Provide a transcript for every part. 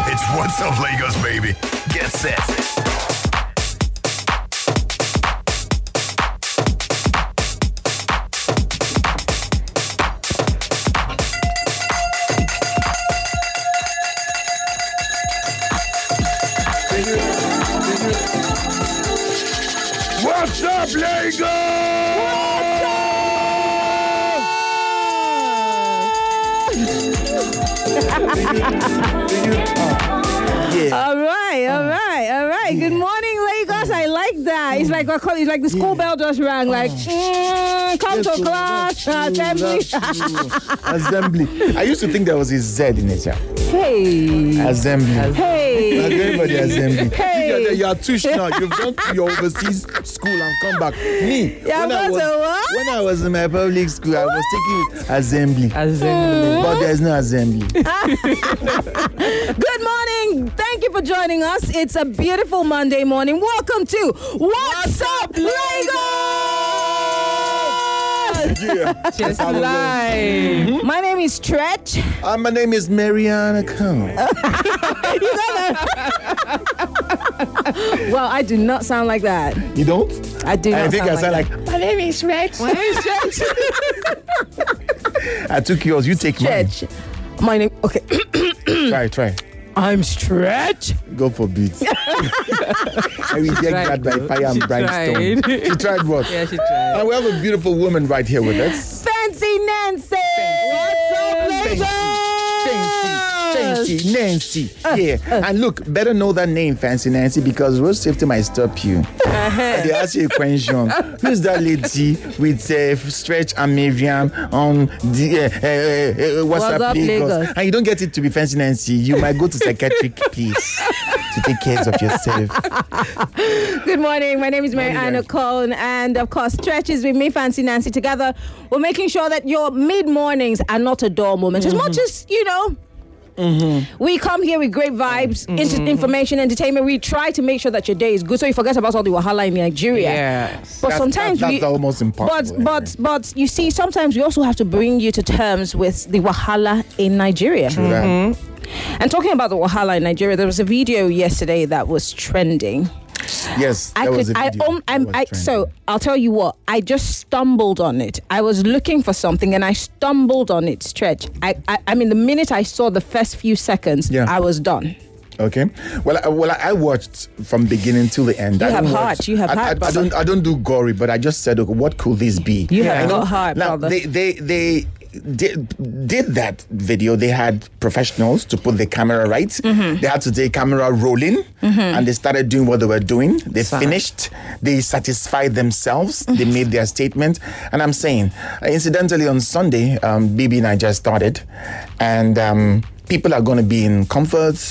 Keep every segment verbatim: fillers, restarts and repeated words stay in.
It's What's Up Lagos, baby. Get set. What's up, Lagos? What's up? Yeah. All right, all right, all right. Yeah. Good morning, Lagos. I like that. It's like it's like the school bell just rang. Like, mm, come to class, assembly. Assembly. I used to think there was a Z in it. Yeah. Hey. Assembly. Hey. Everybody assembly. Hey. You are too now. You've gone to your overseas school and come back. Me. Yeah, when, I was, what? when I was in my public school, what? I was taking assembly. Assembly. But there's no assembly. Good morning. Thank you for joining us. It's a beautiful Monday morning. Welcome to What's, What's Up, Lagos? Yeah. Just live. Mm-hmm. My name is Stretch. Uh, my name is Mariana Cone. You gotta... Well, I do not sound like that. You don't? I do not I think sound I sound like, like, my name is Rex. My name is Stretch. I took yours. You take Stretch. mine. My name... Okay. Try, try. I'm Stretch. Go for beats. I reject that by fire and brimstone. Tried. She tried what? Yeah, she tried. And we have a beautiful woman right here with us. Fancy Nancy. What's up, Lagos? Fancy, Fancy Nancy. Uh, yeah. Uh, and look, better know that name, Fancy Nancy, because road safety might stop you. Uh-huh. And they ask you a question. Who's that lady with uh, Stretch and Miriam on the uh, uh, uh, What's, What's Up, Lagos? Lagos? And you don't get it to be Fancy Nancy. You might go to psychiatric place to take care of yourself. Good morning. My name is Mariana Cone, and of course, Stretch is with me, Fancy Nancy. Together, we're making sure that your mid mornings are not a dull moment. Mm-hmm. As much as, you know, mm-hmm. we come here with great vibes, mm-hmm. inter- information, entertainment. We try to make sure that your day is good, so you forget about all the wahala in Nigeria. Yes. But that's, sometimes that's, we, that's almost impossible. But but but you see, sometimes we also have to bring you to terms with the wahala in Nigeria. True that. Mm-hmm. And talking about the wahala in Nigeria, there was a video yesterday that was trending. Yes, I there could. was a video I, um, I'm, I so I'll tell you what. I just stumbled on it. I was looking for something and I stumbled on it. Stretch. I. I, I mean, the minute I saw the first few seconds, yeah. I was done. Okay. Well, I, well, I watched from beginning to the end. You I have watch, heart. You have I, heart. I, I don't. I don't do gory, but I just said, okay, what could this be? You have got heart, now, brother. They, they, they did did that video. They had professionals to put the camera right. Mm-hmm. They had to take camera rolling, mm-hmm. and they started doing what they were doing. They Sorry. finished. They satisfied themselves. Mm-hmm. They made their statement. And I'm saying, uh, incidentally, on Sunday, um, B B Niger started, and um, people are going to be in comfort.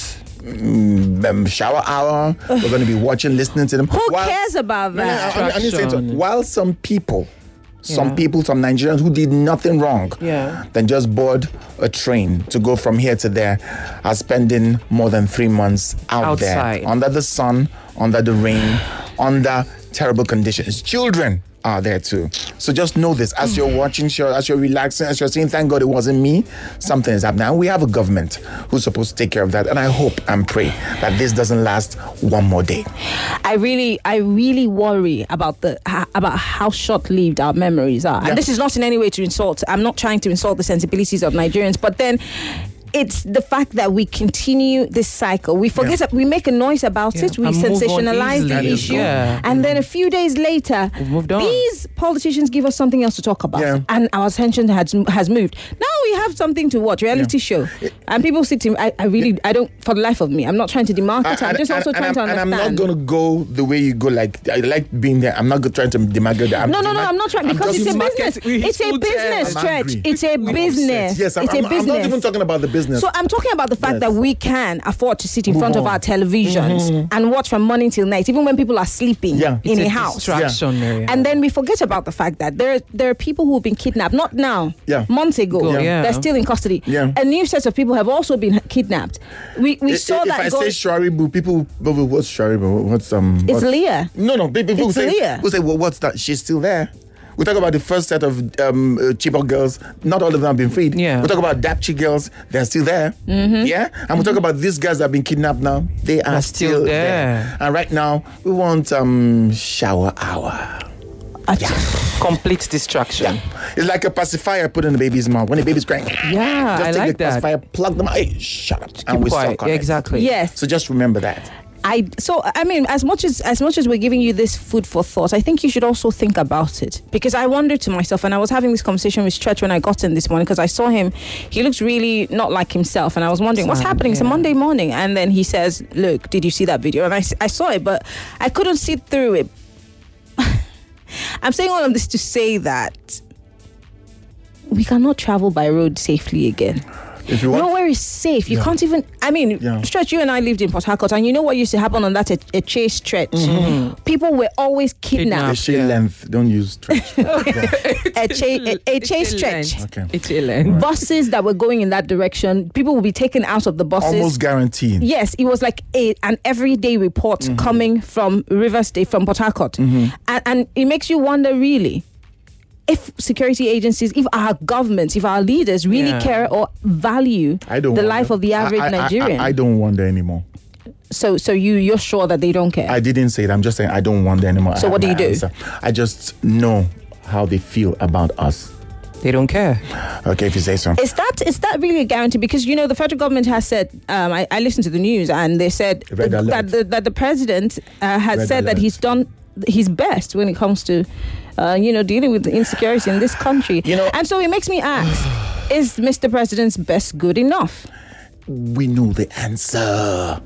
Um, shower hour. We're going to be watching, listening to them. Who while, cares about that? I, I, I say so, while some people, some yeah. people, some Nigerians who did nothing wrong, yeah. then just board a train to go from here to there, are spending more than three months out outside, there, under the sun, under the rain, under terrible conditions. Children are there too. So just know this. As you're watching, as you're relaxing, as you're saying, thank God it wasn't me, something is happening. And we have a government who's supposed to take care of that. And I hope and pray that this doesn't last one more day. I really, I really worry about the about how short-lived our memories are. Yeah. And this is not in any way to insult. I'm not trying to insult the sensibilities of Nigerians, but then it's the fact that we continue this cycle. We forget yeah. that we make a noise about yeah. it. We and sensationalize the issue. Yeah. And mm. then a few days later, these politicians give us something else to talk about. Yeah. And our attention has has moved. Now we have something to watch, reality yeah. show. It, and people sit in, I, I really, yeah. I don't, for the life of me, I'm not trying to demarket. I'm just also and, trying and to I'm, understand. And I'm not going to go the way you go. Like, I like being there. I'm not trying to demarket that. No, no, no, I'm not trying. Because it's a business. It's a business, Stretch. It's a business. Yes, I'm, it's a I'm, business. I'm not even talking about the business. So I'm talking about the fact yes. that we can afford to sit in front Move of on. our televisions mm-hmm. and watch from morning till night, even when people are sleeping yeah. in it's a, a house. Distraction, yeah. And then we forget about the fact that there, there are people who have been kidnapped, not now, yeah. months ago. Yeah. Yeah. They're still in custody. Yeah. A new set of people have also been kidnapped. We we if, saw if that. If I go- say Sharibu, people, what's Sharibu? What's um? It's what's, Leah. No, no. People it's say, Leah. people say, well, what's that? She's still there. We talk about the first set of um, uh, Chibok girls. Not all of them have been freed. Yeah. We talk about Dapchi girls. They're still there. Mm-hmm. Yeah. And we talk about these guys that have been kidnapped now. They are They're still, still there. there. And right now, we want um, shower hour. Complete distraction. It's like a pacifier put in the baby's mouth. When the baby's crying, Yeah, just I take like the that. pacifier, plug them out. Hey, shut up. and we Quiet. suck on Yeah, it. exactly. Yes. So just remember that. I so I mean, as much as as much as we're giving you this food for thought, I think you should also think about it, because I wondered to myself, and I was having this conversation with Stretch when I got in this morning, because I saw him. He looks really not like himself, and I was wondering what's Sad, happening. It's a yeah. Monday morning, and then he says, "Look, did you see that video?" And I I saw it, but I couldn't see through it. I'm saying all of this to say that we cannot travel by road safely again. If you want, Nowhere is safe. You Yeah. can't even. I mean, Yeah. Stretch, you and I lived in Port Harcourt, and you know what used to happen on that a, a chase stretch? People were always the kidnapped. shade Yeah. length, don't use stretch. a, cha- a, a chase stretch. Okay. It's Ellen. Buses that were going in that direction, people will be taken out of the buses. Almost guaranteed. Yes, it was like a, an everyday report coming from River State, from Port Harcourt. And, and it makes you wonder, really, if security agencies, if our governments, if our leaders really Yeah. care or value I don't the wonder. life of the average I, I, I- Nigerian. I, I don't wonder anymore. so so you, you're sure that they don't care? I didn't say it. I'm just saying I don't wonder anymore. So I what have do you my do? answer. I just know how they feel about us. They don't care. Okay, if you say so. Is that is that really a guarantee? Because you know the federal government has said. Um, I, I listened to the news and they said Red that, alert. the, that the president uh, has Red said that alert. he's done his best when it comes to, uh, you know, dealing with the insecurity in this country. You know- and so it makes me ask: is Mister President's best good enough? We know the answer.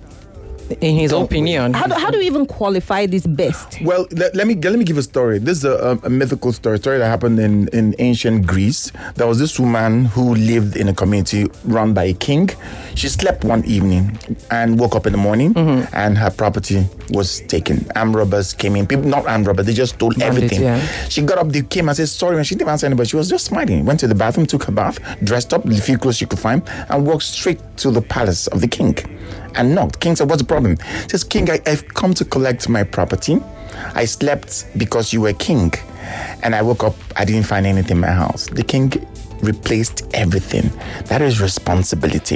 In his opinion. How do, how do we even qualify this best? Well, let, let me let me give a story. This is a, a mythical story, story that happened in, in ancient Greece. There was this woman who lived in a community run by a king. She slept one evening and woke up in the morning, and her property was taken. Armed robbers came in. People, not armed robbers, they just stole Bandits, everything. yeah. She got up, they came and said sorry, and she didn't answer anybody. She was just smiling. Went to the bathroom, took her bath, dressed up, the few clothes she could find, and walked straight to the palace of the king. And knocked. King said, "What's the problem?" He says, "King, I, I've come to collect my property. I slept because you were king. And I woke up, I didn't find anything in my house." The king replaced everything. That is responsibility.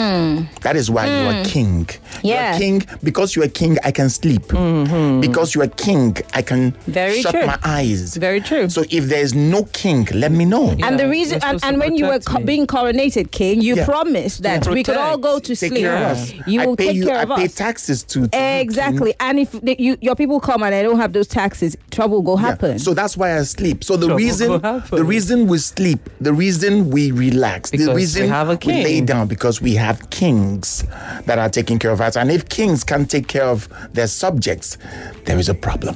That is why you are king. Yeah. You are king because you are king, I can sleep. Because you are king, I can Very shut true. my eyes. Very true. So if there is no king, let me know. And the Yeah, reason, you're and, supposed and to when you were protect co- me. being coronated king, you Yeah. promised that To we could all go protect. to Take sleep. care of us. You I will pay take you, care I of pay us. taxes to, to you, Exactly. And if the, you, your people come and they don't have those taxes, trouble will Yeah. happen. So that's why I sleep. So the Trouble reason, will happen. the reason we sleep, the reason we relax, Because the we reason have a we lay king. down, because we have kings that are taking care of us. And if kings can't take care of their subjects, there is a problem.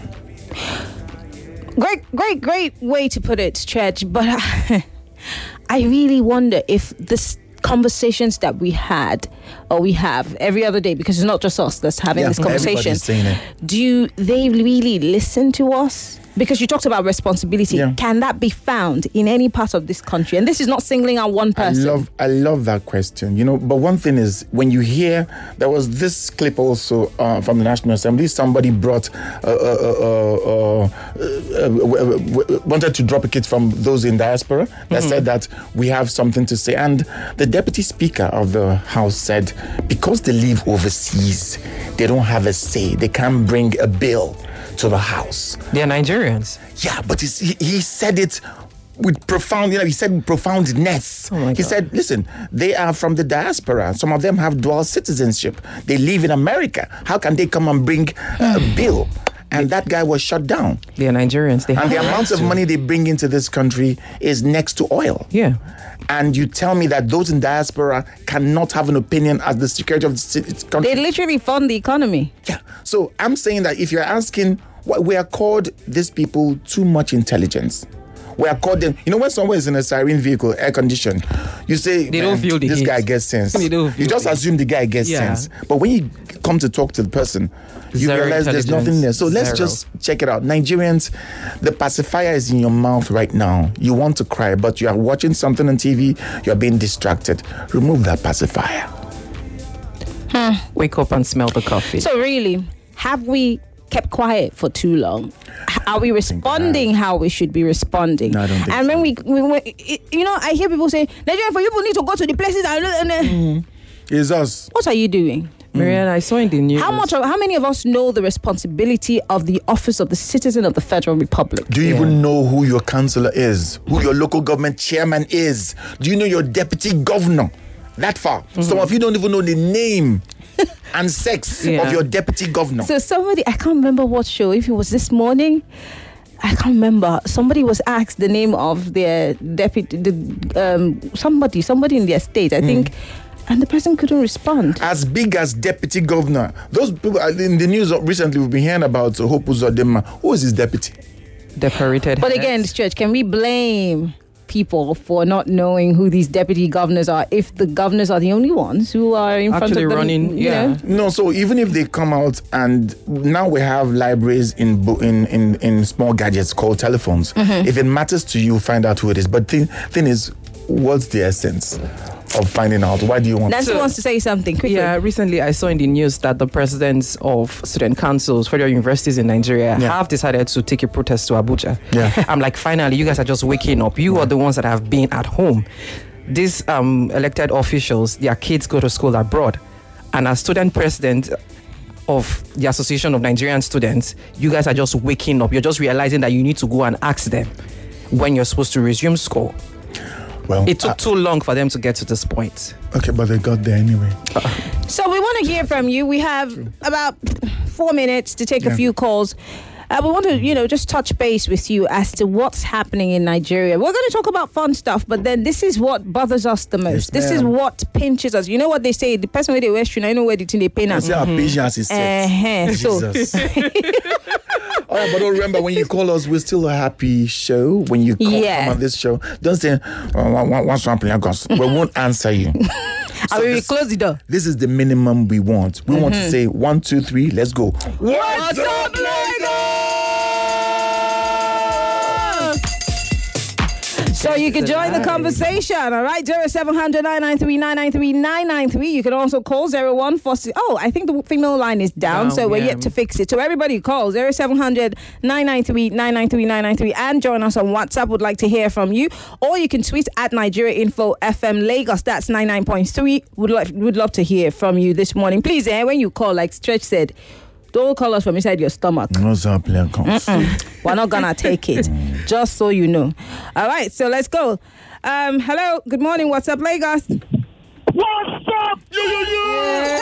great, great, great way to put it, Stretch. But I, I really wonder if this conversations that we had or we have every other day, because it's not just us that's having Yeah, this conversation. everybody's saying it. Do they really listen to us? Because you talked about responsibility. Yeah. Can that be found in any part of this country? And this is not singling out one I person. love, I love that question. You know, but one thing is, when you hear, there was this clip also uh, from the National Assembly. Somebody brought, uh, uh, uh, uh, uh, uh, uh, wanted to drop a kit from those in diaspora that said that we have something to say. And the Deputy Speaker of the House said, because they live overseas, they don't have a say. They can't bring a bill to the House. They're Nigerians. Yeah, but it's, he, he said it with profound, you know, he said with profoundness. Oh my he God. said, listen, they are from the diaspora. Some of them have dual citizenship. They live in America. How can they come and bring a bill? And that guy was shut down. They're Nigerians. They And have the rights amount of to. money they bring into this country is next to oil. Yeah. And you tell me that those in diaspora cannot have an opinion as the security of the ci- country. They literally fund the economy. Yeah. So I'm saying that if you're asking, what we are called these people too much intelligence. We are called them. You know, when someone is in a siren vehicle, air conditioned, you say, They don't "Man, feel the this heat. guy gets sense." They don't You feel just it. assume the guy gets Yeah. sense. But when you come to talk to the person, you Zero realize there's nothing there. So let's Zero. just check it out. Nigerians, the pacifier is in your mouth right now. You want to cry, but you are watching something on T V. You are being distracted. Remove that pacifier. Wake up and smell the coffee. So really, have we kept quiet for too long? Are we responding how we should be responding? No, I don't think and when so. we, we, we, you know, I hear people say, Nigerian for people need to go to the places. And, and, It's us. what are you doing? Marianne, I saw in the news. How much? Of, how many of us know the responsibility of the office of the citizen of the Federal Republic? Do you even know who your councillor is? Who your local government chairman is? Do you know your deputy governor? That far. Mm-hmm. Some of you don't even know the name and sex Yeah. of your deputy governor. So somebody, I can't remember what show. If it was this morning, I can't remember. Somebody was asked the name of their deputy, the, um, somebody, somebody in their state, I think, and the person couldn't respond. As big as deputy governor. Those people in the news recently, we've been hearing about Hope Uzodinma. Who is his deputy? Decorated. But again, this church, can we blame people for not knowing who these deputy governors are if the governors are the only ones who are in front Actually of them? running, you yeah. know? No, so even if they come out and now we have libraries in bo- in, in, in small gadgets called telephones. Mm-hmm. If it matters to you, find out who it is. But the thing is, what's the essence of finding out? Why do you want Nancy So- wants to say something quickly. Yeah, recently I saw in the news that the presidents of student councils, federal universities in Nigeria, Yeah. have decided to take a protest to Abuja. Yeah. I'm like, finally, you guys are just waking up. You are the ones that have been at home. These um, elected officials, their kids go to school abroad. And as student president of the Association of Nigerian Students, you guys are just waking up. You're just realizing that you need to go and ask them when you're supposed to resume school. Well, It took uh, too long for them to get to this point. okay, but they got there anyway. So we want to hear from you. We have about four minutes to take a Yeah. few calls. Uh, we want to, you know, just touch base with you as to what's happening in Nigeria. We're going to talk about fun stuff, but then this is what bothers us the most. Yes, this is ma'am. what pinches us. You know what they say? The person where they wear shoe, I know where the thing they pain You us. see our patience is set. Uh-huh. So, Jesus. All right, but don't remember when you call us, we're still a happy show. When you call Yeah. come on this show, don't say, oh, one- one- what's happening, Lagos? We won't answer you. I will this- close the door. This is the minimum we want. We want to say one, two, three, let's go. What's up, So you can join the conversation, all right? zero seven hundred nine nine three nine nine three nine nine three. You can also call zero one four six. Oh, I think the female line is down, Down, so we're yeah. yet to fix it. So everybody call zero seven hundred nine nine three nine nine three nine nine three and join us on WhatsApp. Would like to hear from you. Or you can tweet at Nigeria Info F M Lagos. That's ninety-nine point three. Would, like, would love to hear from you this morning. Please, eh, when you call, like Stretch said, don't call us from inside your stomach. What's up, Lagos? We're not gonna take it, just so you know. All right, so let's go. Um, hello, good morning. What's up, Lagos? What's up? Yo, yo, yo!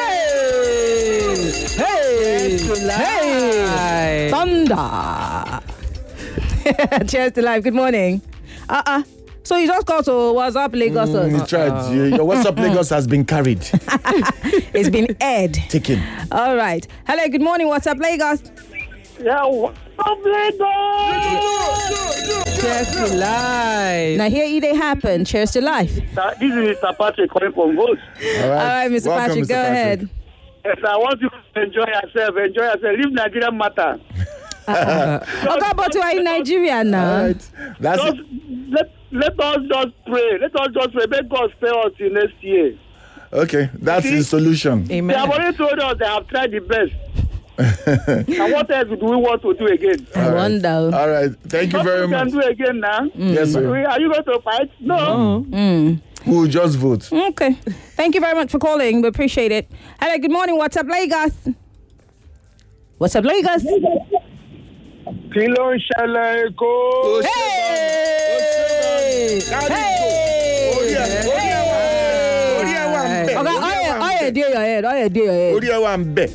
Hey, hey, Hi. thunder! Cheers to life. Good morning. Uh uh So you just called to What's up, Lagos? You tried. Your your What's up, Lagos has been carried, It's been aired. taken. All right. Hello, good morning. What's up, Lagos? Yeah, what's up, Lagos? Cheers to life. Now here it happen. Cheers to life. Uh, This is Mister Patrick calling from Votes. All right, All right, Mister Welcome, Patrick, Mister go ahead. Yes, I want you to enjoy yourself. Enjoy yourself. Leave Nigeria matter. Okay, but you are in Nigeria All now. right, that's Just it. let let us just pray. Let us just pray. Make God spare us till next year. Okay, that's the solution. They have Amen. already told us they have tried the best. And what else do we want to do again? I All right. wonder. All right, thank you What very we can much. do again now? Yes, sir. Are you going to fight? No. We'll just vote. Okay. Thank you very much for calling. We appreciate it. Hello, good morning. What's up, Lagos? What's up, Lagos? Kí ló ń ṣẹlẹ̀ Èkó? Hey! Okay, oh yeah, oh yeah, dear your head. Oh yeah, dear your head. Orí ẹ wà ń bẹ̀.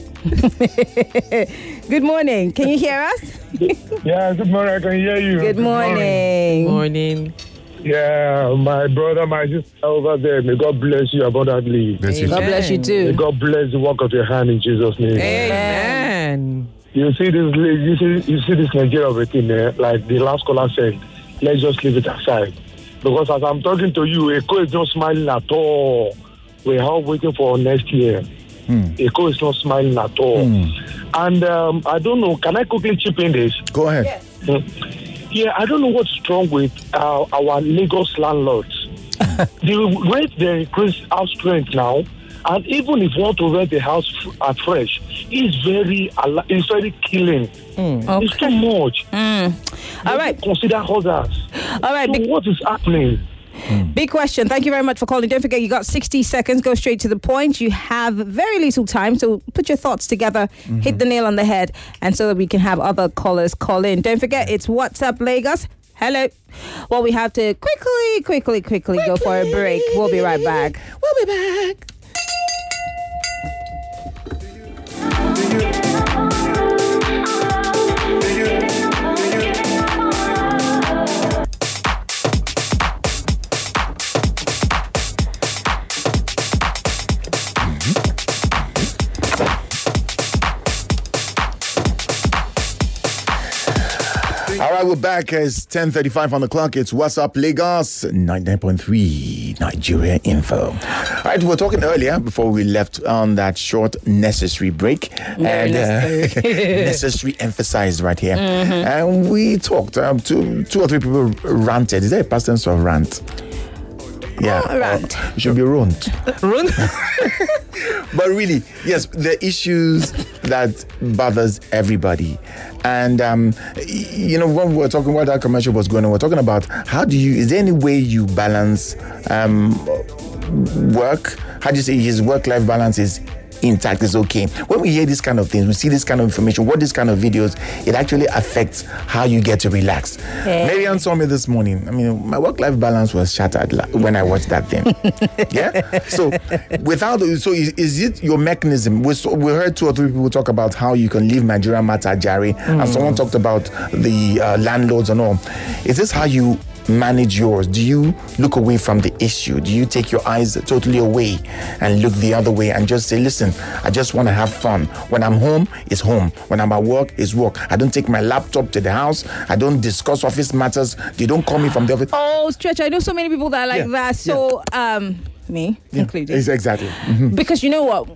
Good morning. Can you hear us? Yeah, good morning. I can hear you. Good morning. Morning. Yeah, my brother, my sister over there. May God bless you abundantly. Bless you. God bless you May too. God bless the work of your hand in Jesus' name. Amen. You see this, you see, you see this Nigeria of a thing, eh? Like the last caller said. Let's just leave it aside, because as I'm talking to you, Eko is not smiling at all. We're all waiting for next year. Hmm. Eko is not smiling at all. And um, I don't know. Can I quickly chip in this? Go ahead. Hmm. Yeah, I don't know what's wrong with uh, our Lagos landlords. The rate they increase our strength now, And even if you want to rent a house f- at fresh, it's very, al- it's very killing. Okay. It's too much. All right. Consider others. All right. So Big, what is happening? big question. Thank you very much for calling. Don't forget, you got sixty seconds. Go straight to the point. You have very little time, so put your thoughts together, hit the nail on the head, and so that we can have other callers call in. Don't forget, it's WhatsApp Lagos. Hello. Well, we have to quickly, quickly, quickly go for a break. We'll be right back. We'll be back. All right, we're back. It's ten thirty-five on the clock. It's What's Up Lagos, ninety-nine point three Nigeria Info. All right, we were talking earlier before we left on that short necessary break. Very and uh, necessary emphasized right here. And we talked, um, two, two or three people ranted. Is there a past tense of rant? Yeah, Oh, rant. or it should be runt. Run. But really, yes, the issues that bothers everybody. And, um, y- you know, when we were talking about that commercial was going on, we're talking about how do you, is there any way you balance um, work? How do you say his work-life balance is intact, is okay? When we hear this kind of things, we see this kind of information, what this kind of videos, it actually affects how you get to relax. Yeah. Marianne saw me this morning. I mean, my work-life balance was shattered la- when I watched that thing. Yeah? So, without, so is, is it your mechanism? We, saw, we heard two or three people talk about how you can leave Nigeria Mata Jari, mm. and someone talked about the uh, landlords and all. Is this how you manage yours? Do you look away from the issue? Do you take your eyes totally away and look the other way and just say, listen, I just want to have fun. When I'm home, it's home. When I'm at work, it's work. I don't take my laptop to the house. I don't discuss office matters. They don't call me from the office. Oh, Stretch, I know so many people that are like Yeah, that. So, um, me Yeah, included. ex- Exactly. Mhm. Because you know what?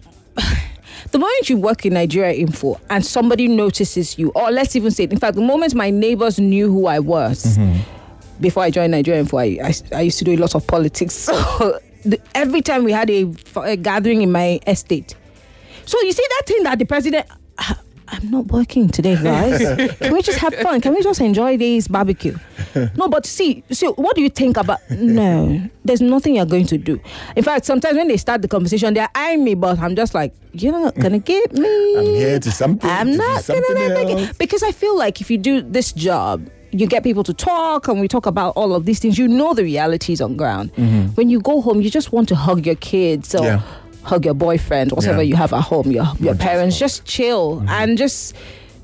The moment you work in Nigeria Info and somebody notices you, or let's even say, in fact, the moment my neighbors knew who I was, Mm-hmm. before I joined Nigeria Info, I, I, I used to do a lot of politics. So the, every time we had a, a gathering in my estate. So you see that thing that the president... I'm not working today, guys. Can we just have fun? Can we just enjoy this barbecue? No, but see, see, what do you think about? No, there's nothing you're going to do. In fact, sometimes when they start the conversation, they're eyeing me, but I'm just like, you're not gonna get me. I'm here to something. I'm to do not something gonna make else. it. Because I feel like if you do this job, you get people to talk, and we talk about all of these things. You know the realities on ground. When you go home, you just want to hug your kids or Yeah. hug your boyfriend, whatever Yeah. you have at home, your your Not parents. just Just chill and just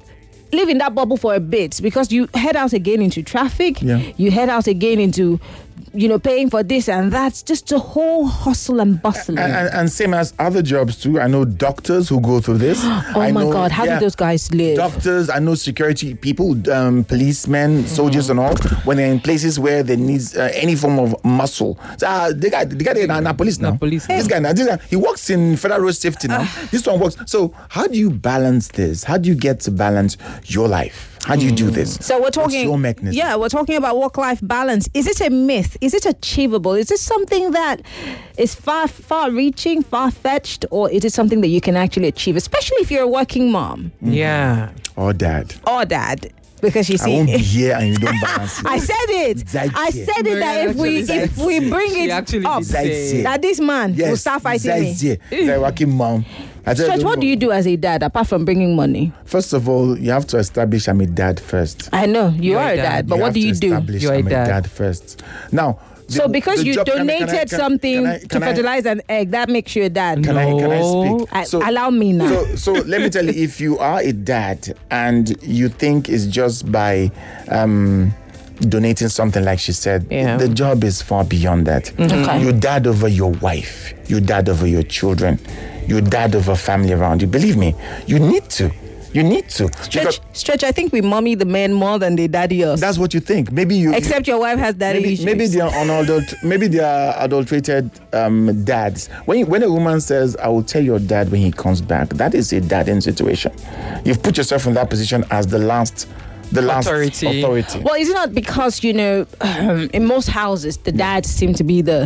live in that bubble for a bit, because you head out again into traffic. Yeah. You head out again into, you know, paying for this and that. Just a whole hustle and bustle. And, and, and same as other jobs too. I know doctors who go through this. Oh I my know- God, how yeah, do those guys live? Doctors, I know security people, um, policemen, soldiers, and all. When they're in places where they need uh, any form of muscle, so, uh, they got they got it now. Police now. Na police This guy now. This guy, he works in federal road safety now. this one works. So how do you balance this? How do you get to balance your life? How do you do this? So we're What's talking. your mechanism? Yeah, we're talking about work-life balance. Is it a myth? Is it achievable? Is it something that is far, far-reaching, far-fetched, or is it something that you can actually achieve? Especially if you're a working mom Yeah. Or dad. or dad, because you I won't be see. here and you don't balance it. I said it. Zaitse. I said it that if we Actually, if we Zaitse. bring She it actually up, did say- that this man will Yes, start fighting me. Zaitse. It's a working mom. I tell Stretch, you, what do you do as a dad apart from bringing money? First of all, you have to establish I'm a dad first. I know you You're are a a dad. dad, but You what have do to you do? establish You're a I'm a dad. dad first. Now, So the- because the you job- can I- can I- donated can- something can I- to can I- fertilize an egg, that makes you a dad. Can I can I No. speak? I- allow me now. So so let me tell you, if you are a dad and you think it's just by um, donating something, like she said, Yeah. the job is far beyond that. Okay. You dad over your wife. You dad over your children. You dad over family around you. Believe me, you need to. You need to. Because Stretch, Stretch, I think we mommy the men more than they daddy us. that's what you think. Maybe you. Except your wife has daddy Maybe, issues. maybe they are unadult, maybe they are adulterated um, dads. When you, when a woman says, "I will tell your dad when he comes back," that is a dadding situation. You've put yourself in that position as the last, the last Authority. authority. Well, is it not because, you know, um, in most houses, the dads seem to be the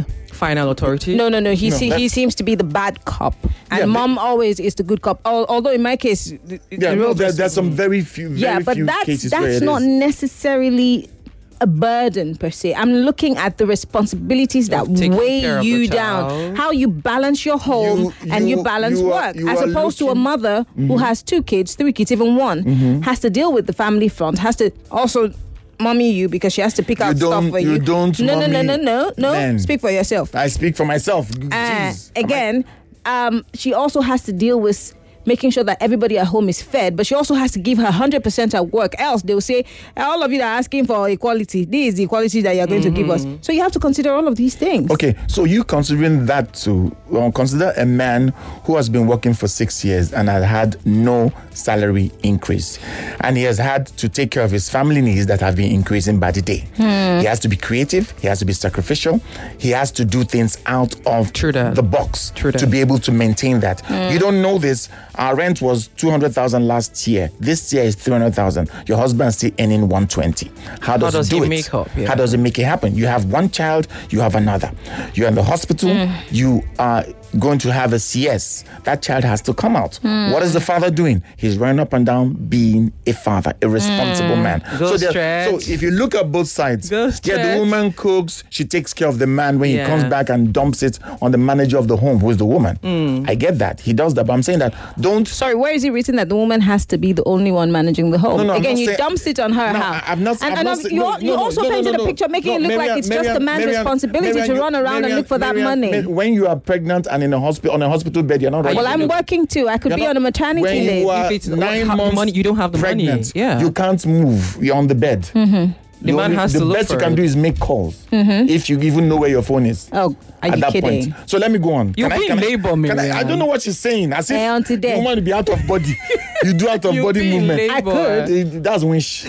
final authority? No, no, no. He No, se- that- he seems to be the bad cop, and Yeah, but- mom always is the good cop. Al- although in my case, the, Yeah, the no, role there, is- there's some very few, very yeah, but few that's cases where that's it not is. necessarily a burden per se. I'm looking at the responsibilities that Of taking weigh care of you the down, child. how you balance your home You- and you you- balance you are- work, you as are opposed to a looking- mother who has two kids, three kids, even one, has to deal with the family front, has to also mommy you because she has to pick out stuff don't- for you you. don't no, no, no, mommy no, no, no. men. Speak for yourself. I speak for myself. Uh, Jeez. Am I- again, um, she also has to deal with making sure that everybody at home is fed, but she also has to give her one hundred percent at work. Else they'll say, all of you that are asking for equality, this is the equality that you're going to give us. So you have to consider all of these things. Okay, so you considering that too, well, consider a man who has been working for six years and has had no salary increase. And he has had to take care of his family needs that have been increasing by the day. He has to be creative, he has to be sacrificial, he has to do things out of True that. the box True to that. be able to maintain that. You don't know this. Our rent was two hundred thousand last year. This year is three hundred thousand. Your husband's still earning one twenty. How does, does he do he it? make up? Yeah. How does it make it happen? You have one child, you have another. You're in the hospital, you are going to have a C S. That child has to come out. What is the father doing? He's running up and down being a father, a responsible man. Go there- stretch. so if you look at both sides, Go yeah, stretch. the woman cooks, she takes care of the man when Yeah. he comes back and dumps it on the manager of the home, who is the woman. I get that. He does that, but I'm saying that don't Sorry, where is it written that the woman has to be the only one managing the home? No, no, I'm Again, not you saying- dumped it on her. No, how? I- I've not- And, I've and not I've- said- you, no, al- you no, no, also no, no, painted no, a picture making no, it look like Miriam, it's just the Miriam, man's Miriam, responsibility Miriam, to run around and Miriam, look for that Miriam, money. Miriam, When you are pregnant and in a hospital on a hospital bed, you're not ready. Well, I'm you know- working too. I could You're be not- on a maternity when leave. you are If it's- nine ha- the months money- you don't have the money. pregnant, Yeah. you can't move. You're on the bed. Mm-hmm. The You man only- has the to look best you for can it. do is make calls if you even know where your phone is. Oh, are at you that kidding? point. So let me go on. You'll Can I- be can in I- labor, can I, I Miriam. don't know what she's saying. As if Eh, until the then. woman will be out of body. You do out of You'll body be in movement. labor. I could. Eh, That's winch.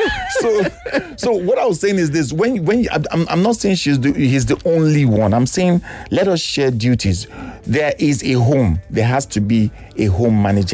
so, so what I was saying is this: when, when you, I'm, I'm not saying she's the, he's the only one. I'm saying let us share duties. There is a home. There has to be a home manager.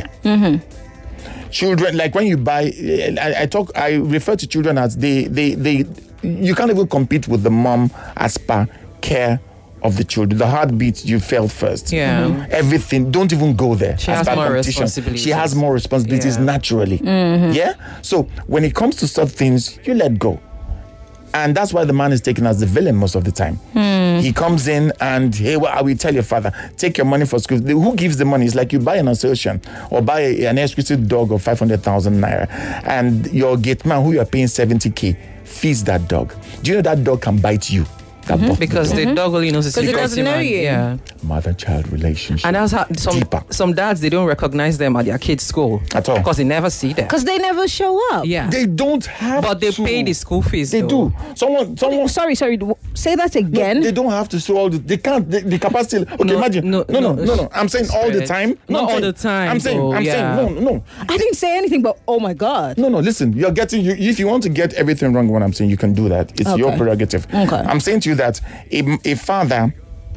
Children, like when you buy, I, I talk, I refer to children as they, they, they. You can't even compete with the mom as per care of the children. The heartbeat you felt first. Yeah. Mhm. Everything. Don't even go there. She as has per more competition. responsibilities. She has more responsibilities Yeah. naturally. Yeah. So when it comes to such things, you let go. And that's why the man is taken as the villain most of the time. He comes in and, hey, well, I will tell your father, take your money for school. The- Who gives the money? It's like you buy an association or buy a, an exquisite dog of five hundred thousand naira, and your gate man, who you are paying seventy k, feeds that dog. Do you know that dog can bite you? That bought the Because dog. the dog only knows it's Because it security doesn't know man. you. Yeah. Mother-child relationship. And that's how some Deeper. some dads, they don't recognize them at their kids' school At all. because they never see them. Because they never show up. Yeah, They don't have but they to. pay the school fees. They though. do. Someone, someone. Sorry, sorry. w- Say that again. They don't have to show all the. They can't. The, the capacity. Okay, No, imagine. No, no, no, no, no, no. no. I'm saying all the time. No, Not I'm all saying- the time, I'm saying. though, I'm yeah. saying. No, no, I didn't say anything, but oh my God. no, no. Listen, you're getting. You, if you want to get everything wrong, what I'm saying, you can do that. It's your Okay. prerogative. Okay. I'm saying to you that a, a father.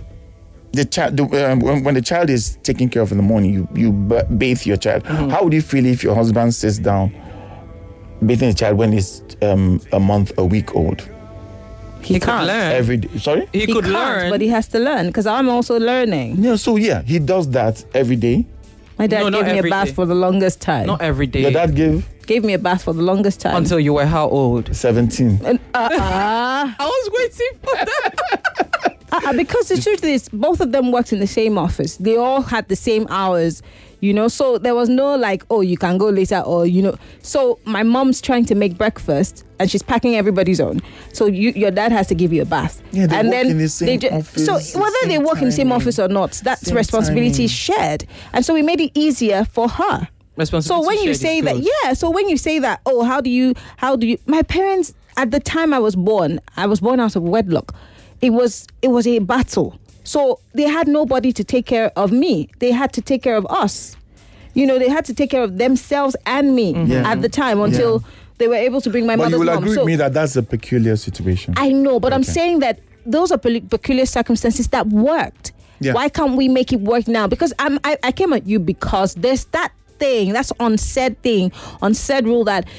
The child, the, um, when, when the child is taken care of in the morning, you you ba- bathe your child. Mm-hmm. How would you feel if your husband sits down bathing the child when he's um, a month, a week old? He, could can't. learn. Every day. Sorry. he, He could can't, learn. but he has to learn because I'm also learning. Yeah. So yeah, he does that every day. My dad No, not gave me a every bath day. for the longest time. Not every day. Your dad gave Gave me a bath for the longest time. Until you were how old? seventeen. And, uh, uh, I was waiting for that. uh, because the truth is, both of them worked in the same office. They all had the same hours, you know. So there was no like, oh, you can go later, or you know. So my mom's trying to make breakfast, and she's packing everybody's own. So you, your dad has to give you a bath. Yeah, they and work then in the same they ju- office, So the whether they same work in the same timing, office or not, that same responsibility timing. is shared, and so we made it easier for her. So Responsibility when you shared is say that, good. yeah. So when you say that, oh, how do you, how do you? My parents, at the time I was born, I was born out of wedlock. It was, it was a battle. So they had nobody to take care of me. They had to take care of us. You know, they had to take care of themselves and me Yeah. at the time until they were able to bring my But mother's you will mom. agree So with me that that's a peculiar situation. I know, but I'm Okay. saying that those are pe- peculiar circumstances that worked. Yeah. Why can't we make it work now? Because I'm, I, I came at you because there's that thing, that's unsaid thing, unsaid rule that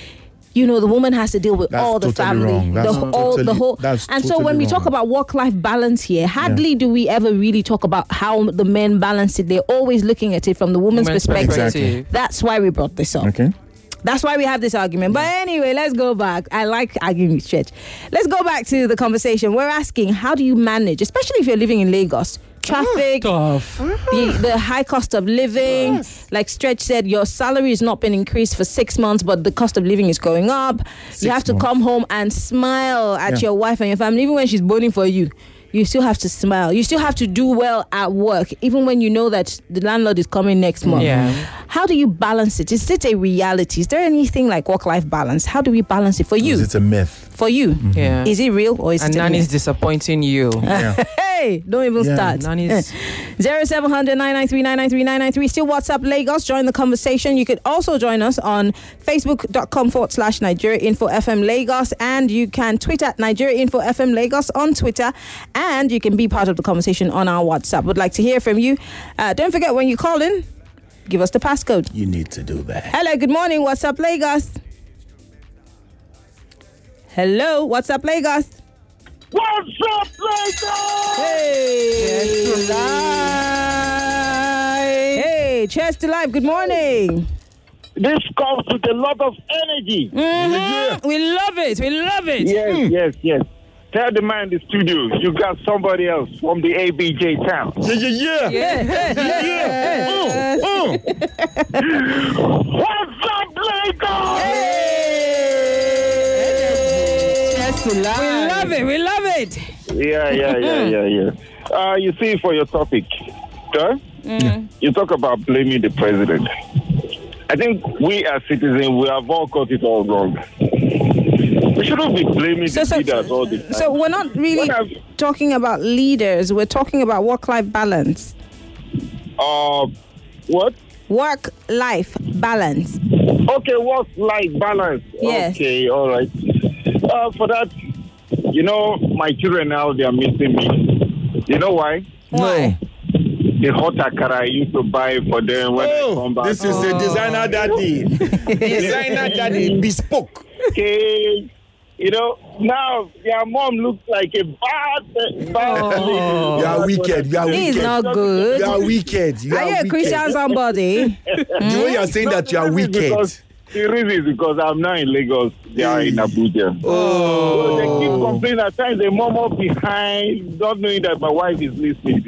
you know, the woman has to deal with That's all the totally family, wrong. the, That's wh- all the totally- whole. that's And so totally when we talk wrong. about work-life balance here, hardly do we ever really talk about how the men balance it. They're always looking at it from the woman's Woman's perspective. Exactly. That's why we brought this up. Okay. That's why we have this argument. But anyway, let's go back. I like arguing with Stretch. Let's go back to the conversation. We're asking, how do you manage, especially if you're living in Lagos? Traffic, Tough. the, the high cost of living. Yes. Like Stretch said, your salary has not been increased for six months, but the cost of living is going up. Six you have to months. come home and smile at Yeah. your wife and your family, even when she's boning for you. You still have to smile. You still have to do well at work, even when you know that the landlord is coming next month. Yeah. How do you balance it? Is it a reality? Is there anything like work-life balance? How do we balance it for you? It's a myth. For you, Yeah. is it real or is And it a nanny's myth? disappointing you. Yeah. Hey, don't even Yeah. start. Nanny's. Zero seven hundred nine nine three nine nine three nine nine three. Still WhatsApp Lagos. Join the conversation. You could also join us on Facebook.com forward slash Nigeria Info F M Lagos, and you can tweet at Nigeria Info F M Lagos on Twitter, and you can be part of the conversation on our WhatsApp. Would like to hear from you. Uh, don't forget, when you call in, give us the passcode. You need to do that. Hello, good morning. What's up, Lagos? Hello, what's up, Lagos? What's up, Lagos? Hey, hey, cheers to life. Good morning. This comes with a lot of energy. Mhm. We love it. We love it. Yes, yes, yes. Tell the man in the studio, you got somebody else from the A B J town. Yeah, yeah, yeah. Yeah. Yeah. Oh, oh. What's up, Lagos? We love it. We love it. Yeah, yeah, yeah, yeah, yeah. Uh, you see, for your topic, huh? You talk about blaming the president. I think we as citizens, we have all got it all wrong. We shouldn't be blaming So, the so, leaders all the time. so we're not really What have- talking about leaders. We're talking about work-life balance. Uh, what? Work-life balance. Okay, work-life balance. Yes. Okay, all right. Uh, for that, you know, my children now, they are missing me. You know why? Why? The hot akara I used to buy for them when I come Oh, back. this is a designer daddy. Designer daddy, bespoke. Okay. You know, now their mom looks like a bad, bad lady. You are wicked. You are He is wicked. not good. You are wicked. You Are are you a wicked. Christian somebody? The way you are saying that you are The reason is wicked. because- The reason is because I'm now in Lagos. They are in Abuja. So they keep complaining at times. They murmur behind, not knowing that my wife is listening.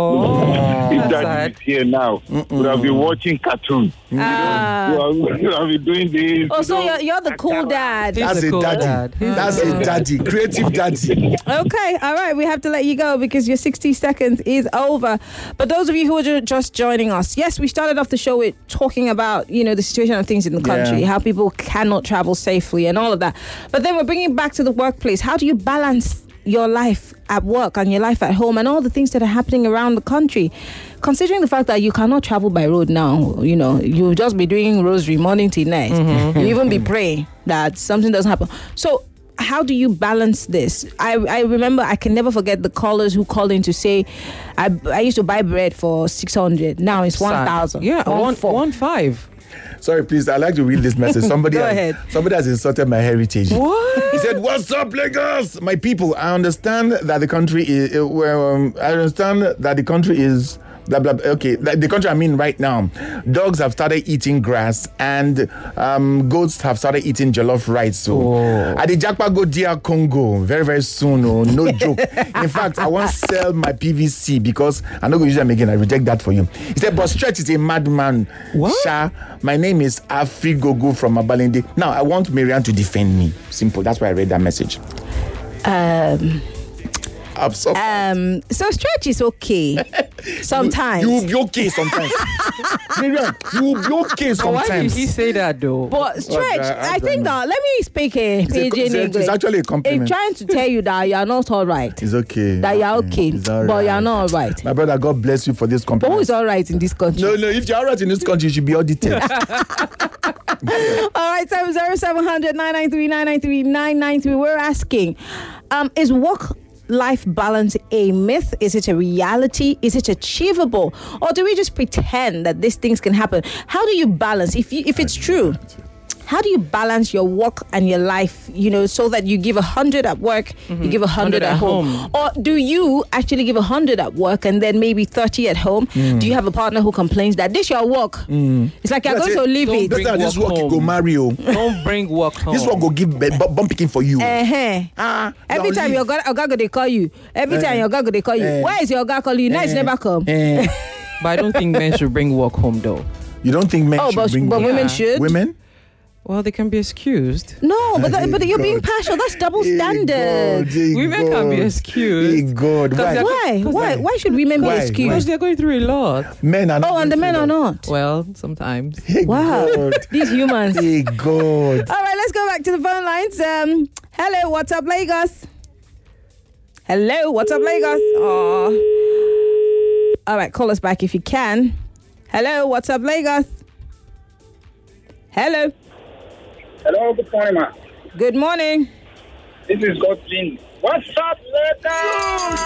Oh, If that's that sad. is here now, we have been watching cartoons. Ah. We have, we have been doing this. Oh, so you know, you're, you're the cool dad. He's That's a a cool daddy. dad. He's That's a a cool daddy. Creative daddy. Okay, all right. We have to let you go because your sixty seconds is over. But those of you who are ju- just joining us, yes, we started off the show with talking about, you know, the situation of things in the country, Yeah. how people cannot travel safely and all of that. But then we're bringing it back to the workplace. How do you balance your life at work and your life at home and all the things that are happening around the country? Considering the fact that you cannot travel by road now, you know, you'll just be doing rosary morning till night. You even be praying that something doesn't happen. So how do you balance this? I, I remember, I can never forget the callers who called in to say, I, I used to buy bread for six hundred. Now it's one thousand. Yeah, one, one five. Sorry, please. I'd like to read this message. Somebody, Go has, ahead. somebody has insulted my heritage. What? He said, "What's up, Lagos? My people, I understand that the country is. Uh, well, um, I understand that the country is." Blah, blah, blah. Okay, the the country I'm in right now, dogs have started eating grass and um, goats have started eating jollof rice. So, Oh. at the Jakpa go dear Congo very, very soon. Oh, no joke. In fact, I want to sell my P V C because I'm not going to use them again. I reject that for you. He said, but Stretch is a madman. What? Sha, my name is Afri Gogo from Abalende. Now, I want Marianne to defend me. Simple. That's why I read that message. Um, I'm so um, so Stretch is okay sometimes. You will be okay sometimes. Marianne, you will be okay Why did sometimes. he say that though? But Stretch, I- I I, don't think know. that, let me speak a It's a- pidgin it's a- English. it's actually a It's compliment. trying to tell you that you are not all right. It's okay. That you are okay, It's all but you are right. not all right. My brother, God bless you for this But compliment. who is all right in this country? No, no, if you're all right in this country, you should be audited. All right, seven zero seven hundred nine nine three nine nine three nine nine three. We're asking, um, is work life balance a myth? Is it a reality? Is it achievable? Or do we just pretend that these things can happen? How do you balance if you if it's true? how do you balance your work and your life, you know, so that you give a hundred at work, mm-hmm. you give a hundred at home. home? Or do you actually give a hundred at work and then maybe thirty at home? Mm. Do you have a partner who complains that this your work? Mm. It's like you're going to leave it. This work you go Mario. Don't bring work home. This one go give bump picking for you. Uh-huh. Ah, every time your Oga they call you. Every time your Oga they call you. Why is your Oga calling you? Now it's never come. But I don't think men should bring work home though. You don't think men oh, should but, bring but work? women should? Women? Well, they can be excused. No, but that, but you're being partial. That's double standard. Hey God, women God. can be excused. Hey God. Why? Why? Why? Why should women Why? be excused? Because they're going through a lot. Men are not. Oh, and the men are not. Well, sometimes. Hey wow, God. These humans. Hey God. All right, let's go back to the phone lines. Um, hello, what's up, Lagos? Hello, what's up, Lagos? Oh. All right, call us back if you can. Hello, what's up, Lagos? Hello. Hello, good morning, ma. Good morning. This is Godwin. What's up, Lagos?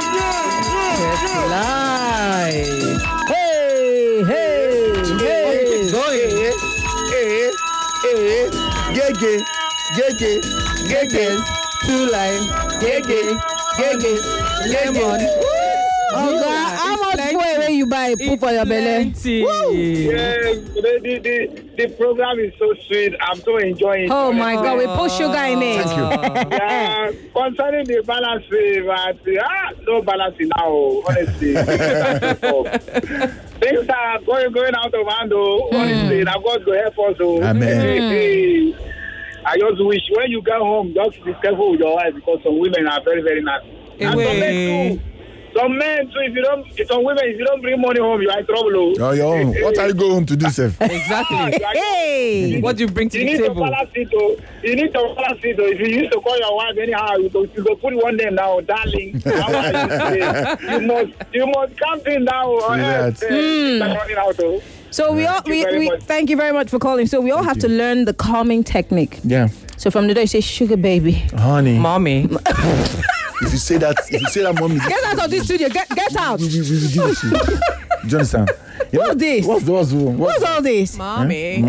Live. Hey, hey, hey. Hey, hey, hey. Gege, gege, gege. Two line. Gege, gege, gege. Oh God, how much food when you buy put for your belly? Yes, the, the, the, the program is so sweet. I'm so enjoying it. Oh my God, we put sugar in it. Thank you. Yeah, concerning the balance, but ah, no balance now, honestly. Things are going going out of hand, though. Honestly, now God will help us. Oh. Amen. I just wish when you get home, just be careful with your wife because some women are very, very nasty. And some men too. Some men too, if you don't, if some women, if you don't bring money home, you are in trouble. Oh, your own. What are you going to do, Seth? Exactly. Hey, what do you bring to you the need table? To balance it, oh. You need to balance it. Oh. If you used to call your wife anyhow, you go, you go put one name now, darling. you must, you must count in now. Or else, uh, mm. out, oh. So we all, we, we thank you very much for calling. So we all thank have you. to learn the calming technique. Yeah. So from the day you say sugar baby, honey, mommy. If you say that, if you say that, mommy, get out of this studio. Get get out. We, we, we, we do this. Do you understand? You what's know, this? What's, what's, what's, what's all this? Mommy.